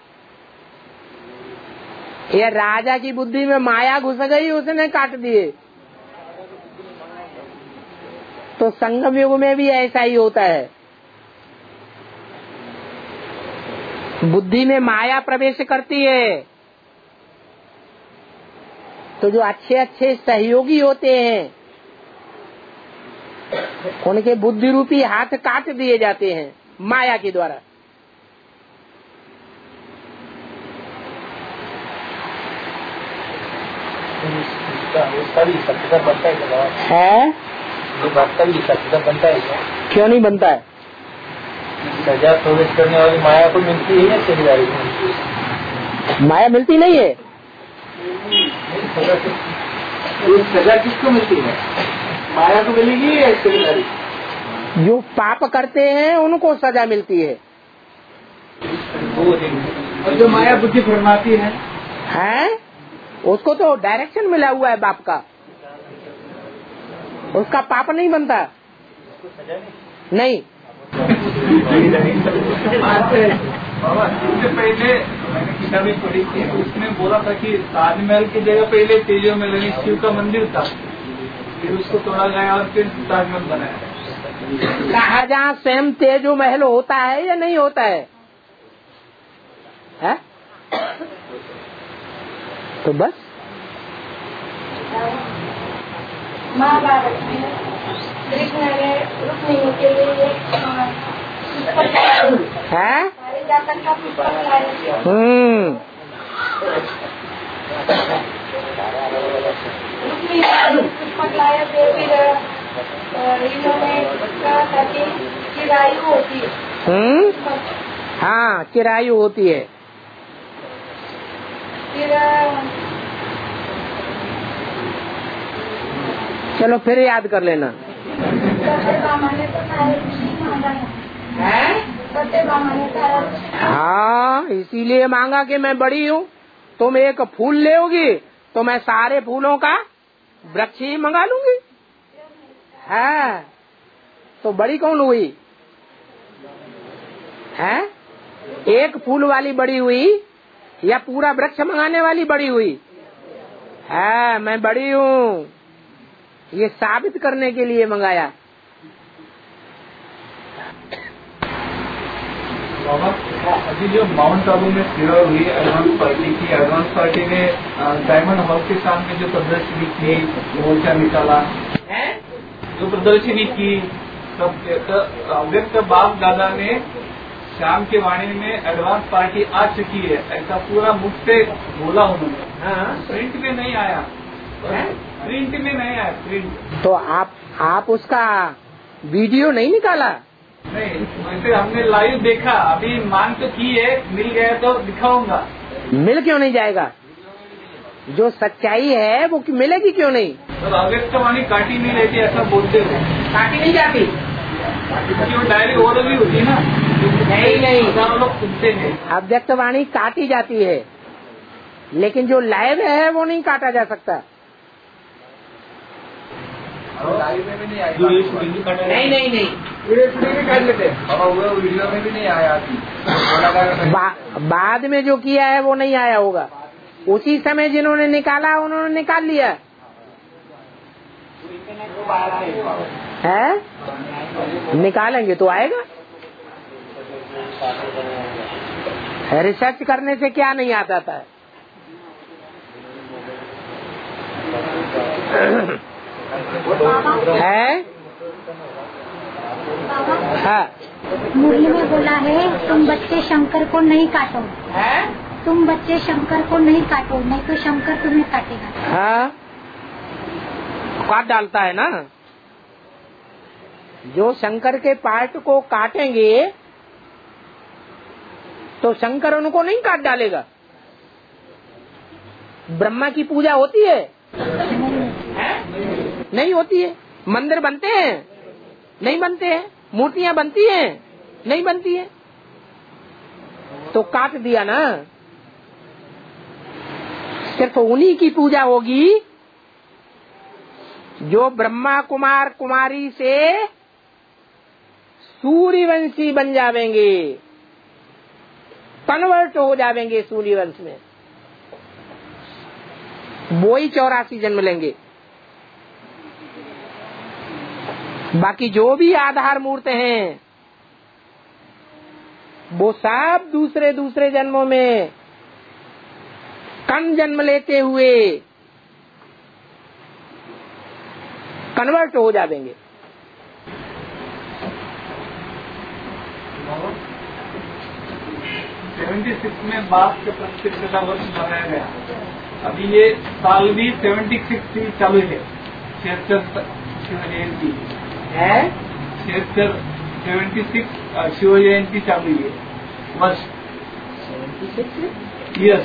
या राजा की बुद्धि में माया घुस गई, उसने काट दिए? तो संगम युग में भी ऐसा ही होता है। बुद्धि में माया प्रवेश करती है, तो जो अच्छे अच्छे सहयोगी होते हैं उनके बुद्धि रूपी हाथ काट दिए जाते हैं माया के द्वारा। उसका भी सत्य बनता है? ये बात का भी सत्य बनता है क्या? क्यों नहीं बनता है? सजा प्रवेश करने वाली माया को मिलती है या सेवादारी को मिलती है? माया मिलती नहीं है। सजा किसको मिलती है? माया को मिलेगी या सेवादारी? जो पाप करते हैं उनको सजा मिलती है। और जो माया बुद्धि फरमाती है उसको तो डायरेक्शन मिला हुआ है बाप का, उसका पाप नहीं बनता। नहीं। इससे पहले मैंने किताबें पढ़ी थी, उसमें बोला था कि ताजमहल की जगह पहले तेजो में लगी शिव का मंदिर था, फिर उसको तोड़ा गया और फिर ताजमहल बनाया। शाहजहां स्वयं तेजो महल होता है या नहीं होता है? तो बस महाभारत में कृष्ण ने रुक्मिणी के लिए पारिजातन का पुष्प लाया। रुक्मिणी पुष्प लाया थे, फिर इन्होंने कहा था कि चिरायु होती है। हाँ, चिरायु होती है। चलो फिर याद कर लेना। हाँ, इसीलिए मांगा कि मैं बड़ी हूँ, तुम एक फूल लेओगी तो मैं सारे फूलों का वृक्ष ही मंगा लूंगी। तो बड़ी कौन हुई? एक फूल वाली बड़ी हुई या पूरा वृक्ष मंगाने वाली बड़ी हुई? हाँ, मैं बड़ी हूँ, ये साबित करने के लिए मंगाया। अभी जो माउंट आबू में फिरोर हुई एडवांस पार्टी ने डायमंड हॉल के सामने जो प्रदर्शनी की, मोर्चा निकाला, जो प्रदर्शनी की, सब बाप दादा ने शाम के वाणी में एडवांस पार्टी आ चुकी है, ऐसा पूरा मुख से बोला उन्होंने। प्रिंट में नहीं आया, प्रिंट में नहीं आया, प्रिंट। तो आप उसका वीडियो नहीं निकाला? नहीं, वैसे हमने लाइव देखा, अभी मांग तो की है, मिल गया तो दिखाऊंगा। मिल क्यों नहीं जाएगा? जो सच्चाई है वो मिलेगी क्यों नहीं? तो अव्यक्तवाणी काटी नहीं रहती ऐसा बोलते हो? काटी नहीं जाती, क्यों डायरेक्ट ओरल भी होती है ना? नहीं, हजारों लोग सुनते हैं। अव्यक्तवाणी काटी जाती है, लेकिन जो लाइव है वो नहीं काटा जा सकता। लाइव में भी नहीं आया। नहीं, वीडियो भी कर लेते, वीडियो में भी नहीं आया। बाद में जो किया है वो नहीं आया होगा, उसी समय जिन्होंने निकाला उन्होंने निकाल लिया है। निकालेंगे तो आएगा। रिसर्च करने से क्या नहीं आता था? है हाँ। मुरली में बोला है, तुम बच्चे शंकर को नहीं काटो, तुम बच्चे शंकर को नहीं काटो, नहीं तो शंकर तुम्हें काटेगा। हाँ, काट डालता है ना। जो शंकर के पार्ट को काटेंगे तो शंकर उनको नहीं काट डालेगा। ब्रह्मा की पूजा होती है? नहीं होती है। मंदिर बनते हैं? नहीं बनते हैं। मूर्तियां बनती हैं? नहीं बनती है। तो काट दिया ना। सिर्फ उन्हीं की पूजा होगी जो ब्रह्मा कुमार कुमारी से सूर्यवंशी बन जावेंगे, कन्वर्ट हो जावेंगे सूर्यवंश में, वो ही 84 जन्म लेंगे। बाकी जो भी आधार मूर्त हैं वो सब दूसरे दूसरे जन्मों में कम जन्म लेते हुए कन्वर्ट हो जाएंगे। 76 में बाप के 75वां वर्ष मनाया गया। अभी ये साल भी 76 चालू है। 76 शिव जयंती है। 76 शिव जयंती चालू है वर्ष। 76 यस,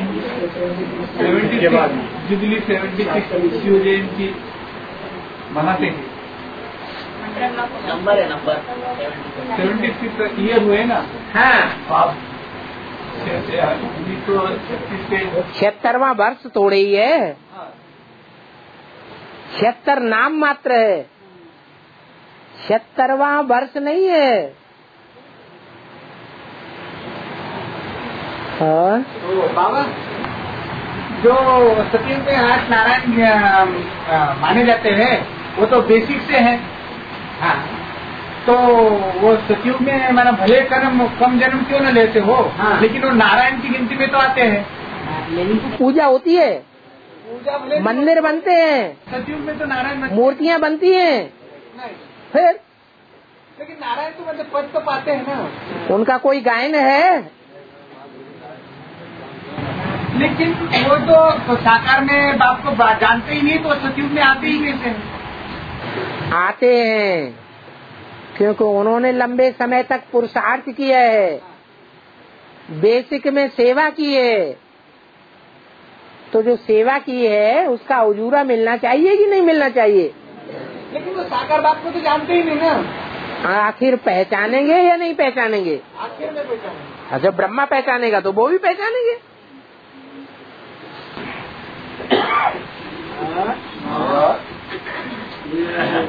76 जुबली 76 शिव जयंती मनाते हैं। नंबर है, नंबर 76 ईयर हुए ना। हाँ, 76वां वर्ष थोड़े ही है। 76 नाम मात्र है, 76वां वर्ष नहीं है। हाँ? तो बाबा, जो सतयुग में 8 नारायण माने जाते हैं वो तो बेसिक से है। हाँ, तो वो सतयुग में माना भले कम जन्म क्यों न लेते हो, हाँ, लेकिन वो नारायण की गिनती में तो आते हैं। पूजा होती है, पूजा भले मंदिर बनते हैं, सतयुग में तो नारायण मूर्तियाँ बनती हैं, नहीं, फिर लेकिन नारायण तो मतलब पद तो पाते हैं ना। उनका कोई गायन है? लेकिन वो तो साकार में बाप को जानते ही नहीं, तो सतयुग में आते ही कैसे हैं? आते हैं क्योंकि उन्होंने लंबे समय तक पुरुषार्थ किया है, बेसिक में सेवा की है। तो जो सेवा की है उसका उजूरा मिलना चाहिए कि नहीं मिलना चाहिए? लेकिन वो साकार बाप को तो जानते ही नहीं ना। आखिर पहचानेंगे या नहीं पहचानेंगे? आखिर में पहचानेंगे। जब ब्रह्मा पहचानेगा तो वो भी पहचानेंगे।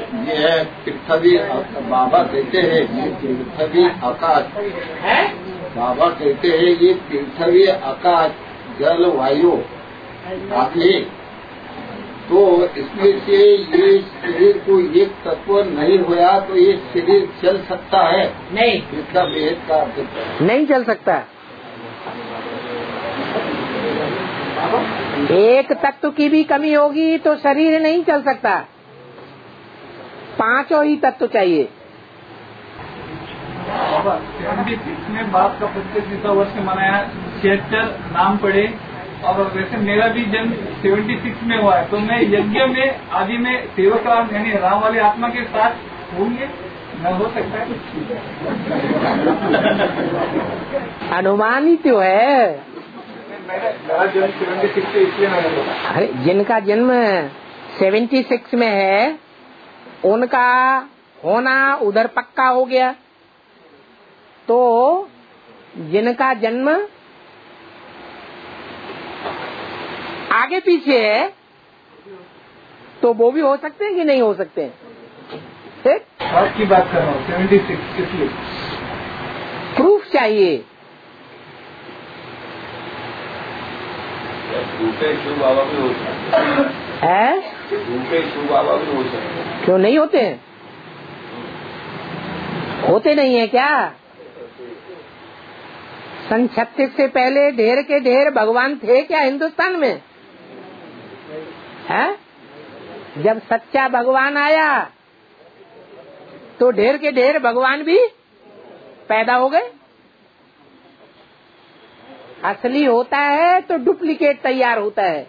ये पृथ्वी बाबा देते हैं, पृथ्वी आकाश बाबा कहते हैं ये पृथ्वी आकाश जल वायु आदि, तो इसमें से ये शरीर को एक तत्व नहीं हुआ तो ये शरीर चल सकता है? नहीं, इसका भेद का अर्थ नहीं चल सकता। एक तत्व की भी कमी होगी तो शरीर नहीं चल सकता, पांचों ही तत्व चाहिए। बाबा 76 में बाप का 25 वर्ष मनाया, 76 नाम पढ़े, और वैसे मेरा भी जन्म 76 में हुआ है, तो मैं यज्ञ में आदि में सेवक राम यानी राम वाली आत्मा के साथ होंगे, न हो सकता है कुछ? अनुमान ही तो है। मेरा जन्म 76 से, इसलिए मैंने बोला। अरे जिनका जन्म 76 में है उनका होना उधर पक्का हो गया, तो जिनका जन्म आगे पीछे है तो वो भी हो सकते हैं कि नहीं हो सकते हैं? ठीक, बात की बात कर रहा हूँ 76, इसलिए प्रूफ चाहिए। शिव बाबा भी हो सकते है? शिव बाबा भी हो सकते हैं। क्यों नहीं होते हैं? होते नहीं है क्या? सन 36 से पहले ढेर के ढेर भगवान थे क्या हिंदुस्तान में? है? जब सच्चा भगवान आया तो ढेर के ढेर भगवान भी पैदा हो गए। असली होता है तो डुप्लीकेट तैयार होता है।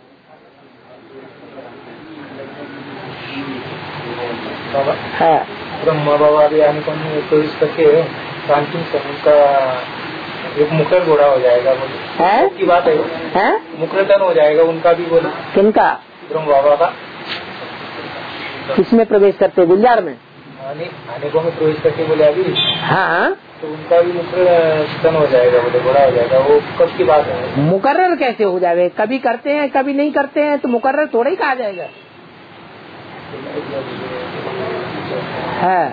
हाँ, ब्रह्मा बाबा भी आने को नहीं, तो इस करके कांचन से उनका एक मुकर घोड़ा हो जाएगा, बोले है? की बात है, मुकरतन हो जाएगा उनका भी, बोले किनका? ब्रह्म बाबा का। किसमें प्रवेश करते? गुलजार में आने को में प्रवेश करके बोले अभी, हाँ, तो उनका भी मुकरतन हो जाएगा, बोले घोड़ा हो जाएगा। वो कब की बात है? मुकर्रर कैसे हो जाए? कभी करते हैं कभी नहीं करते हैं, तो मुकर्रर थोड़ा ही कहा जाएगा। है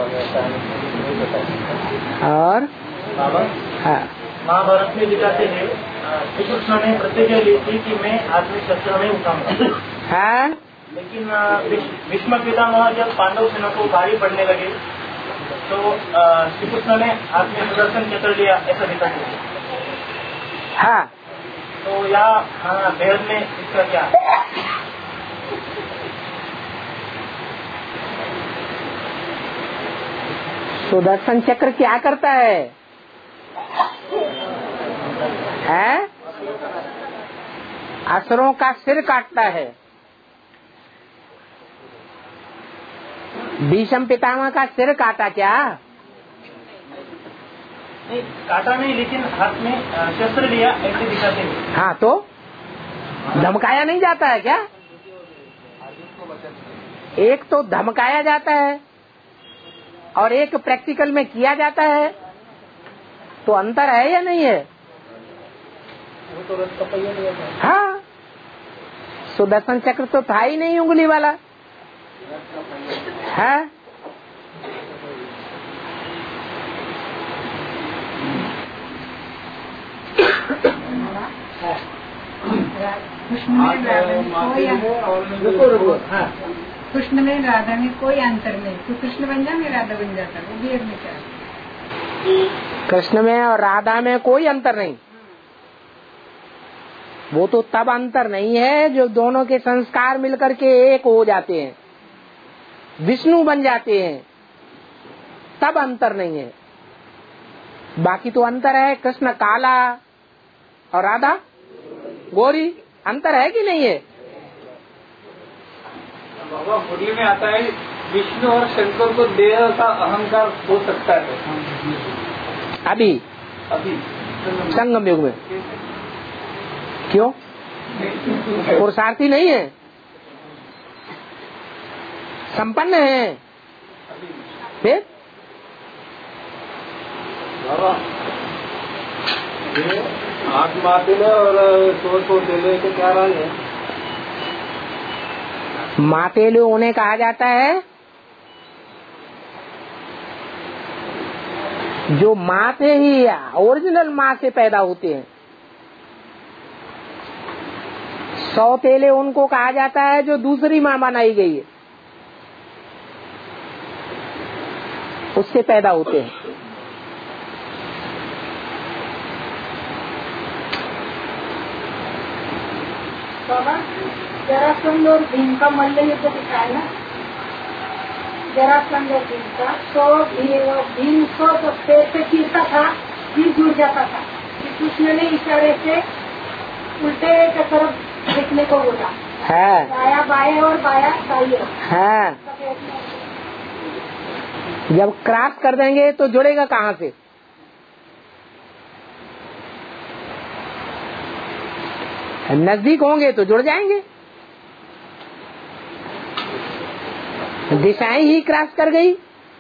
और हाँ, महाभारत में दिखाते हैं श्री कृष्ण ने प्रतिज्ञा ली थी कि मैं आदमी शस्त्र में उठाऊंगा, है? लेकिन भीष्म पितामह जब पांडव सेना को भारी पड़ने लगे तो श्री कृष्ण ने हाथ में सुदर्शन चक्र लिया, ऐसा दिखाते हैं। हाँ, तो यहाँ भेद में इसका क्या? सुदर्शन चक्र क्या करता है? असुरों का सिर काटता है। भीष्म पितामह का सिर काटा क्या? नहीं, काटा नहीं, लेकिन हाथ में शस्त्र लिया, ऐसे दिखाते हैं। हाँ, तो धमकाया नहीं जाता है क्या? एक तो धमकाया जाता है और एक प्रैक्टिकल में किया जाता है, तो अंतर है या नहीं है? हाँ, सुदर्शन चक्र तो था ही नहीं उंगली वाला है। कृष्ण में राधा में कोई अंतर नहीं, तो कृष्ण बन जाए राधा बन जाता, वो भी एक में क्या? कृष्ण में और राधा में कोई अंतर नहीं। वो तो तब अंतर नहीं है जो दोनों के संस्कार मिलकर के एक हो जाते हैं, विष्णु बन जाते हैं, तब अंतर नहीं है। बाकी तो अंतर है, कृष्ण काला और राधा गोरी, अंतर है कि नहीं है? बाबा मुरली में आता है विष्णु और शंकर को देह का अहंकार हो सकता है अभी अभी संगम युग में। क्यों? पुरुषार्थी नहीं है, संपन्न है। फिर आत्मा दिले और सोच को दिले के क्या राज है? मातेलु उन्हें कहा जाता है जो माँ से ही ओरिजिनल माँ से पैदा होते हैं, सौतेले उनको कहा जाता है जो दूसरी माँ बनाई गई है, उससे पैदा होते हैं। बाबा जरासंध और भीम का मल्ल युद्ध दिखाया ना, जरासंध और भीम का, तो भीम को तो पैर से चीरता था, फिर जुड़ जाता था। कृष्ण ने इशारे से उल्टे की तरफ देखने को बोला है, बाया बाएं और बाया दाएं है। जब क्रॉस कर देंगे तो जुड़ेगा कहाँ से? नजदीक होंगे तो जुड़ जाएंगे। दिशाएं ही क्रॉस कर गई।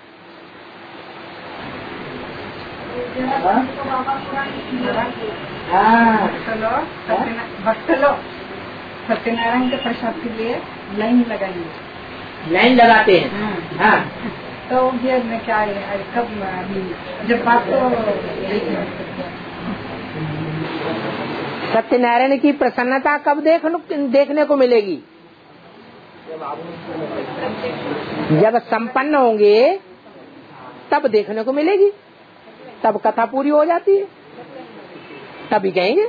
भक्त लोग सत्यनारायण के प्रसाद के लिए लाइन लगाएंगे, लाइन लगाते हैं। हाँ। तो ये मैं क्या कब जब बात तो सत्यनारायण की प्रसन्नता कब देखने को मिलेगी? जब संपन्न होंगे तब देखने को मिलेगी, तब कथा पूरी हो जाती है, तभी कहेंगे।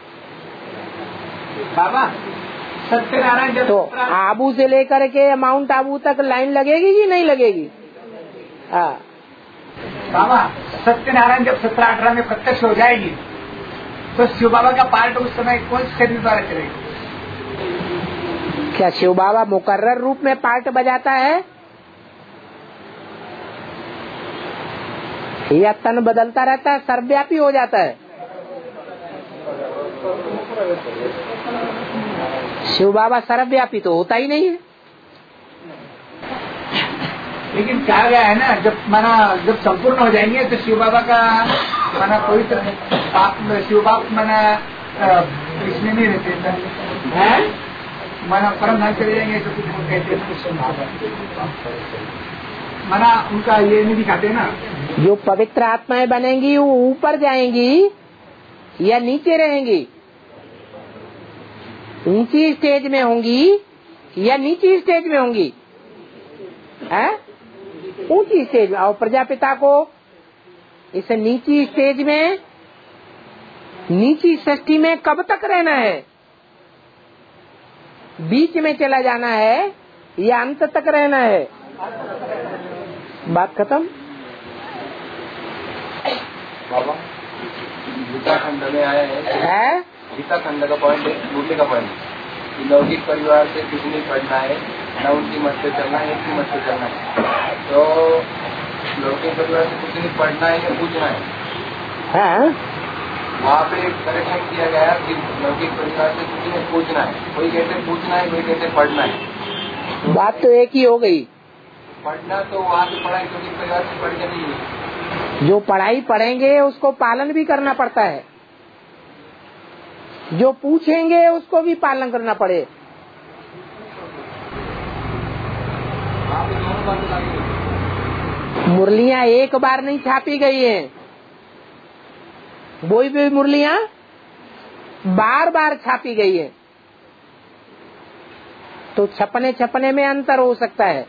बाबा सत्यनारायण जब तो आबू से लेकर के माउंट आबू तक लाइन लगेगी कि नहीं लगेगी? हाँ। बाबा सत्यनारायण जब 17-18 में प्रत्यक्ष हो जाएगी तो शिव बाबा का पार्ट उस समय कौन शरीर द्वारा चलेगा? क्या शिव बाबा मुकर्रर रूप में पार्ट बजाता है या तन बदलता रहता है, सर्वव्यापी हो जाता है? शिव बाबा सर्वव्यापी तो होता ही नहीं है। लेकिन कहा गया है ना, जब संपूर्ण हो जाएंगे तो शिव बाबा का माना पवित्र शिव बाबा माना इसमें नहीं रहते हैं, माना परम धाम चले जाएंगे तो कुछ कहते माना उनका ये नहीं दिखाते ना। जो पवित्र आत्माएं बनेंगी वो ऊपर जाएंगी या नीचे रहेंगी? ऊंची स्टेज में होंगी या नीची स्टेज में होंगी? है ऊंची स्टेज में। और प्रजापिता को इस नीची स्टेज में, नीची सृष्टि में कब तक रहना है? बीच में चला जाना है या अंत तक रहना है? बात खत्म। बाबा गीता खंड में आए हैं, गीता खंड का पॉइंट है, दूसरे का पॉइंट है, लौकिक परिवार से कुछ नहीं पढ़ना है, न उनकी मत से चलना है, इनकी मत से चलना है। तो लौकिक परिवार से कुछ नहीं पढ़ना है या पूछना है। वहाँ पे करेक्शन किया गया कि लौकिक परिवार से कुछ नहीं पूछना है। कोई कहते पूछना है, कोई कहते पढ़ना है। बात तो एक ही हो गई। पढ़ना तो वहाँ से पढ़ाई लौकिक परिवार से पढ़ के नहीं है। जो पढ़ाई पढ़ेंगे उसको पालन भी करना पड़ता है, जो पूछेंगे उसको भी पालन करना पड़े। मुरलियाँ एक बार नहीं छापी गई हैं, वही भी मुरलियाँ बार बार छापी गई है। तो छपने में अंतर हो सकता है।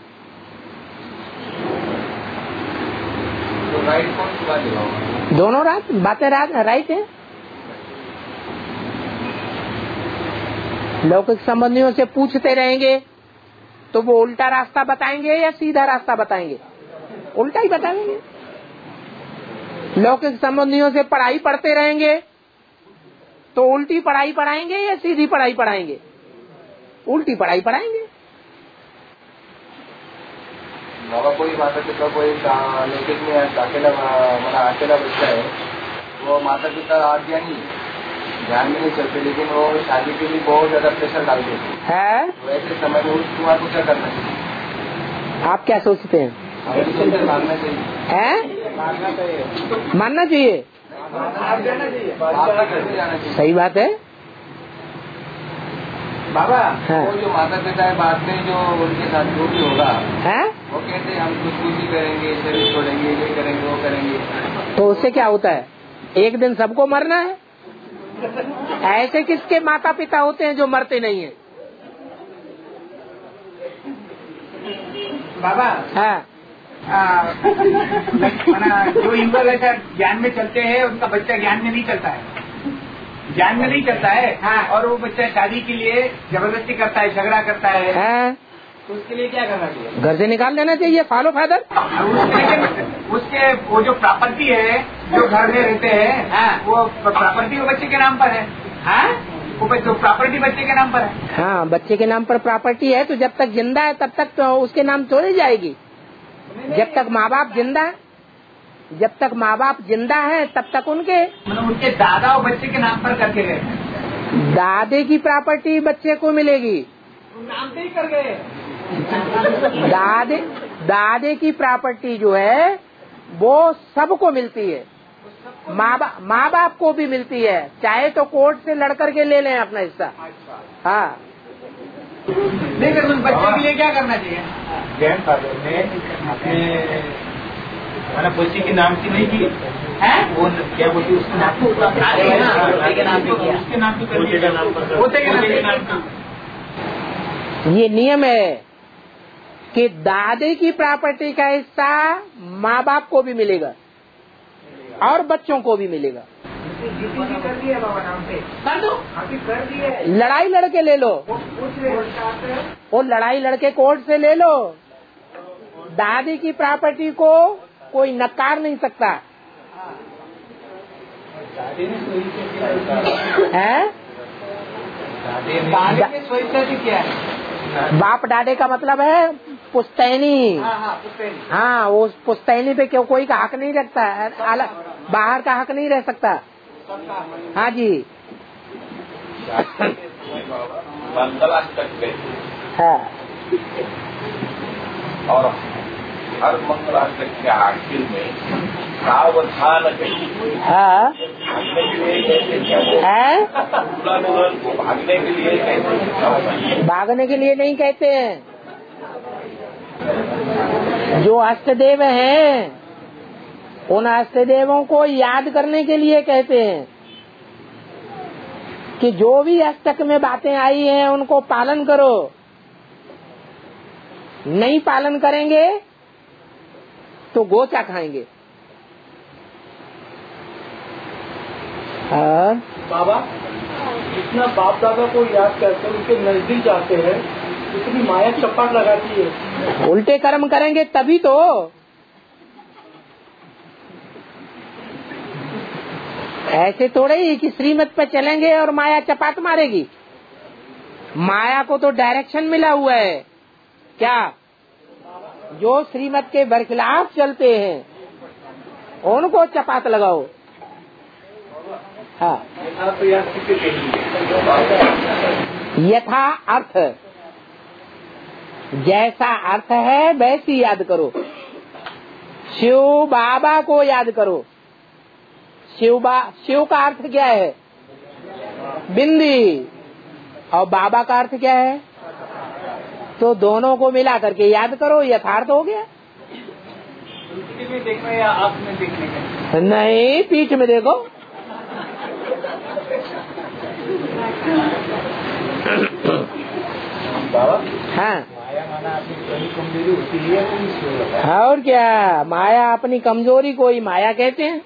तो राइट कौन सी बात है? दोनों बातें राइट है। लौकिक संबंधियों से पूछते रहेंगे तो वो उल्टा रास्ता बताएंगे या सीधा रास्ता बताएंगे? उल्टा ही बताएंगे। लौकिक संबंधियों से पढ़ाई पढ़ते रहेंगे तो उल्टी पढ़ाई पढ़ाएंगे या सीधी पढ़ाई पढ़ाएंगे? उल्टी पढ़ाई पढ़ाएंगे। बाबा कोई माता पिता कोई लौकिक में अकेला बच्चा है, वो माता पिता आज्ञा नहीं ध्यान में नहीं चलते, लेकिन वो शादी के लिए बहुत ज्यादा प्रेशर डालते हैं। वैसे समय में उस कुमार को क्या करना चाहिए? आप क्या सोचते हैं? मानना चाहिए। मानना चाहिए। सही बात है। बाबा हाँ। वो जो माता पिता है बाद में जो उनके साथ जो भी होगा है वो कहते हैं हम कुछ ही करेंगे, शरीर छोड़ेंगे, ये करेंगे, वो करेंगे। तो उससे क्या होता है? एक दिन सबको मरना है। ऐसे किसके माता पिता होते हैं जो मरते नहीं है? बाबा हाँ जो इन्फ्लुएंसर ज्ञान में चलते हैं उनका बच्चा ज्ञान में नहीं चलता है, ज्ञान में नहीं चलता है। हाँ। और वो बच्चा शादी के लिए जबरदस्ती करता है, झगड़ा करता है। हाँ। तो उसके लिए क्या करना चाहिए? घर से निकाल देना चाहिए। Follow father. उसके वो जो प्रॉपर्टी है जो घर में रहते हैं, हाँ, वो प्रॉपर्टी वो बच्चे के नाम पर है। हाँ, वो जो प्रॉपर्टी बच्चे के नाम पर है। हाँ, बच्चे के नाम पर प्रॉपर्टी है तो जब तक जिंदा है तब तक तो उसके नाम छोड़ी जाएगी। जब तक माँ बाप जिंदा है, जब तक माँ बाप जिंदा है तब तक उनके मतलब उनके दादा और बच्चे के नाम पर करके गए। दादे की प्रॉपर्टी बच्चे को मिलेगी। नाम से ही कर गए। दादे की प्रॉपर्टी जो है वो सबको मिलती है। माँ बाप को भी मिलती है, चाहे तो कोर्ट से लड़ करके ले लें अपना हिस्सा। हाँ, लेकिन उस बच्चे के लिए क्या करना चाहिए? ग्रैंड फादर ने अपने बच्चे के नाम से नहीं की है, वो क्या बोलती उसके नाम पे, उसके नाम पे। ये नियम है कि दादे की प्रॉपर्टी का हिस्सा माँ बाप को भी मिलेगा और बच्चों को भी मिलेगा। कर दिया बाबा नाम पे, कर दो, अभी कर दिए। लड़ाई लड़के ले लो, वो लड़ाई लड़के कोर्ट से ले लो। दादी की प्रॉपर्टी को कोई नकार नहीं सकता है। दादे में सोई क्या है? बाप दादे का मतलब है पुश्तैनी। हाँ, वो पुश्तैनी पे क्यों कोई का हक नहीं रखता है, अलग बाहर का हक नहीं रह सकता। हाँ जी। हाँ। और हर मंगलाष्टक के आखिर में सावधान हाँ है, भागने के लिए कैसे? भागने के लिए नहीं कहते हैं। जो अष्टदेव हैं उन अष्टदेवों को याद करने के लिए कहते हैं कि जो भी अष्टक में बातें आई हैं उनको पालन करो। नहीं पालन करेंगे तो गोचा खाएंगे। हाँ बाबा, जितना बाप दादा को याद करते हैं, उनके नजदीक जाते हैं, इतनी माया चप्पट लगाती है। उल्टे कर्म करेंगे तभी तो। ऐसे थोड़े ही कि श्रीमत पे चलेंगे और माया चपाट मारेगी। माया को तो डायरेक्शन मिला हुआ है। क्या जो श्रीमत के बरखिलाफ चलते हैं उनको चपात लगाओ। हाँ, यथा अर्थ, जैसा अर्थ है वैसी याद करो। शिव बाबा को याद करो। शिव का अर्थ क्या है? बिंदी। और बाबा का अर्थ क्या है? तो दोनों को मिला करके याद करो, यथार्थ हो गया। में देखना या आँख में देखने का? नहीं, पीठ में देखो। हाँ, माया माना अपनी कोई कमजोरी होती है। और क्या, माया अपनी कमजोरी को ही माया कहते हैं।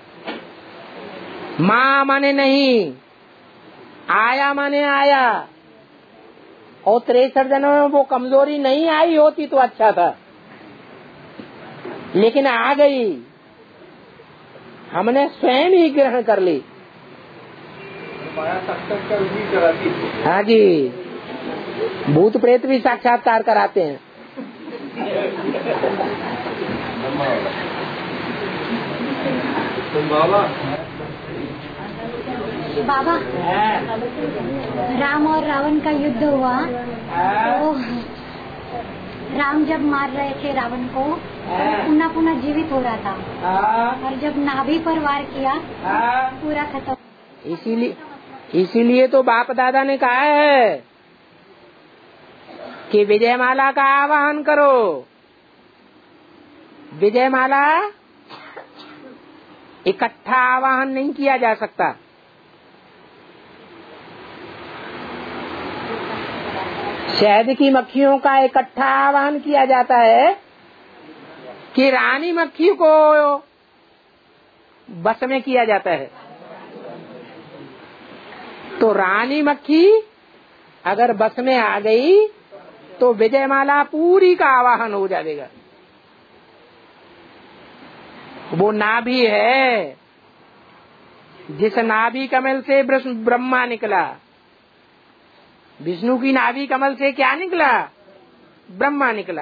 माँ माने नहीं, आया माने आया। और 63 जन्म में वो कमजोरी नहीं आई होती तो अच्छा था, लेकिन आ गई, हमने स्वयं ही ग्रहण कर ली। माया साक्षात्कार भी कराती है। हाँ जी, भूत प्रेत भी साक्षात्कार कराते हैं। तो बाबा राम और रावण का युद्ध हुआ तो राम जब मार रहे थे रावण को पुनः पुनः जीवित हो रहा था, और जब नाभि पर वार किया पूरा खत्म। इसीलिए तो बाप दादा ने कहा है कि विजयमाला का आवाहन करो। विजयमाला इकट्ठा आवाहन नहीं किया जा सकता। शहद की मक्खियों का इकट्ठा आवाहन किया जाता है कि रानी मक्खी को बस में किया जाता है। तो रानी मक्खी अगर बस में आ गई तो विजयमाला पूरी का आवाहन हो जाएगा। वो नाभि है, जिस नाभि कमल से ब्रह्मा निकला। विष्णु की नाभि कमल से क्या निकला? ब्रह्मा निकला।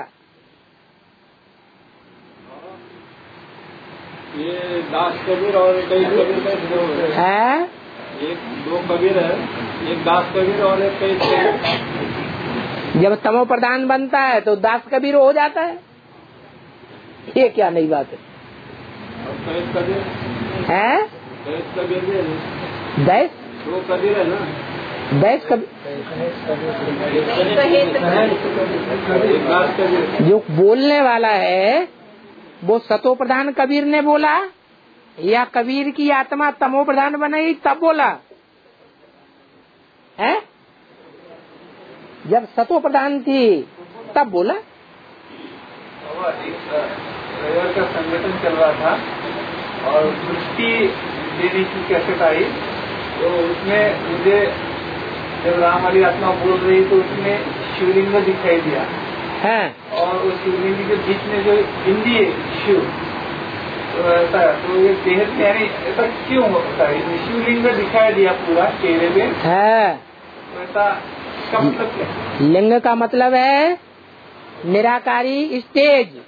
ये दास कबीर और कई कबीर है, एक दो कबीर है, एक दास कबीर और एक कई कबीर। जब तमो प्रधान बनता है तो दास कबीर हो जाता है। ये क्या नई बात है? और कई कबीर है, कई कबीर भी है। दैस दो कबीर है ना, दैस कबीर एक दास कबीर। जो बोलने वाला है वो सतो प्रधान कबीर ने बोला या कबीर की आत्मा तमो प्रधान बनाई तब बोला है? जब सतो प्रधान थी तब बोला। रविवार का संगठन चल रहा था और दृष्टि देने की कैसेट आई, तो उसमें मुझे जब राम वाली आत्मा बोल रही तो उसमें शिवलिंग दिखाई दिया है। और उस शिवलिंग के बीच में जो बिंदी है शिव तो ऐसा, तो ये देह में यानी ऐसा क्यों होता है? शिवलिंग दिखाई दिया पूरा चेहरे पे है। तो ऐसा इसका मतलब क्या है? लिंग का मतलब है निराकारी स्टेज।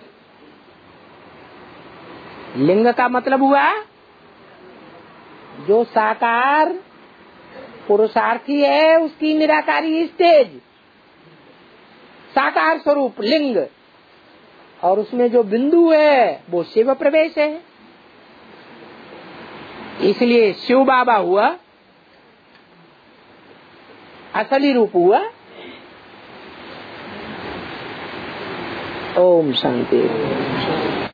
लिंग का मतलब हुआ जो साकार पुरुषार्थी है उसकी निराकारी स्टेज, साकार स्वरूप लिंग, और उसमें जो बिंदु है वो शिव प्रवेश है। इसलिए शिव बाबा हुआ, असली रूप हुआ। ओम शांति।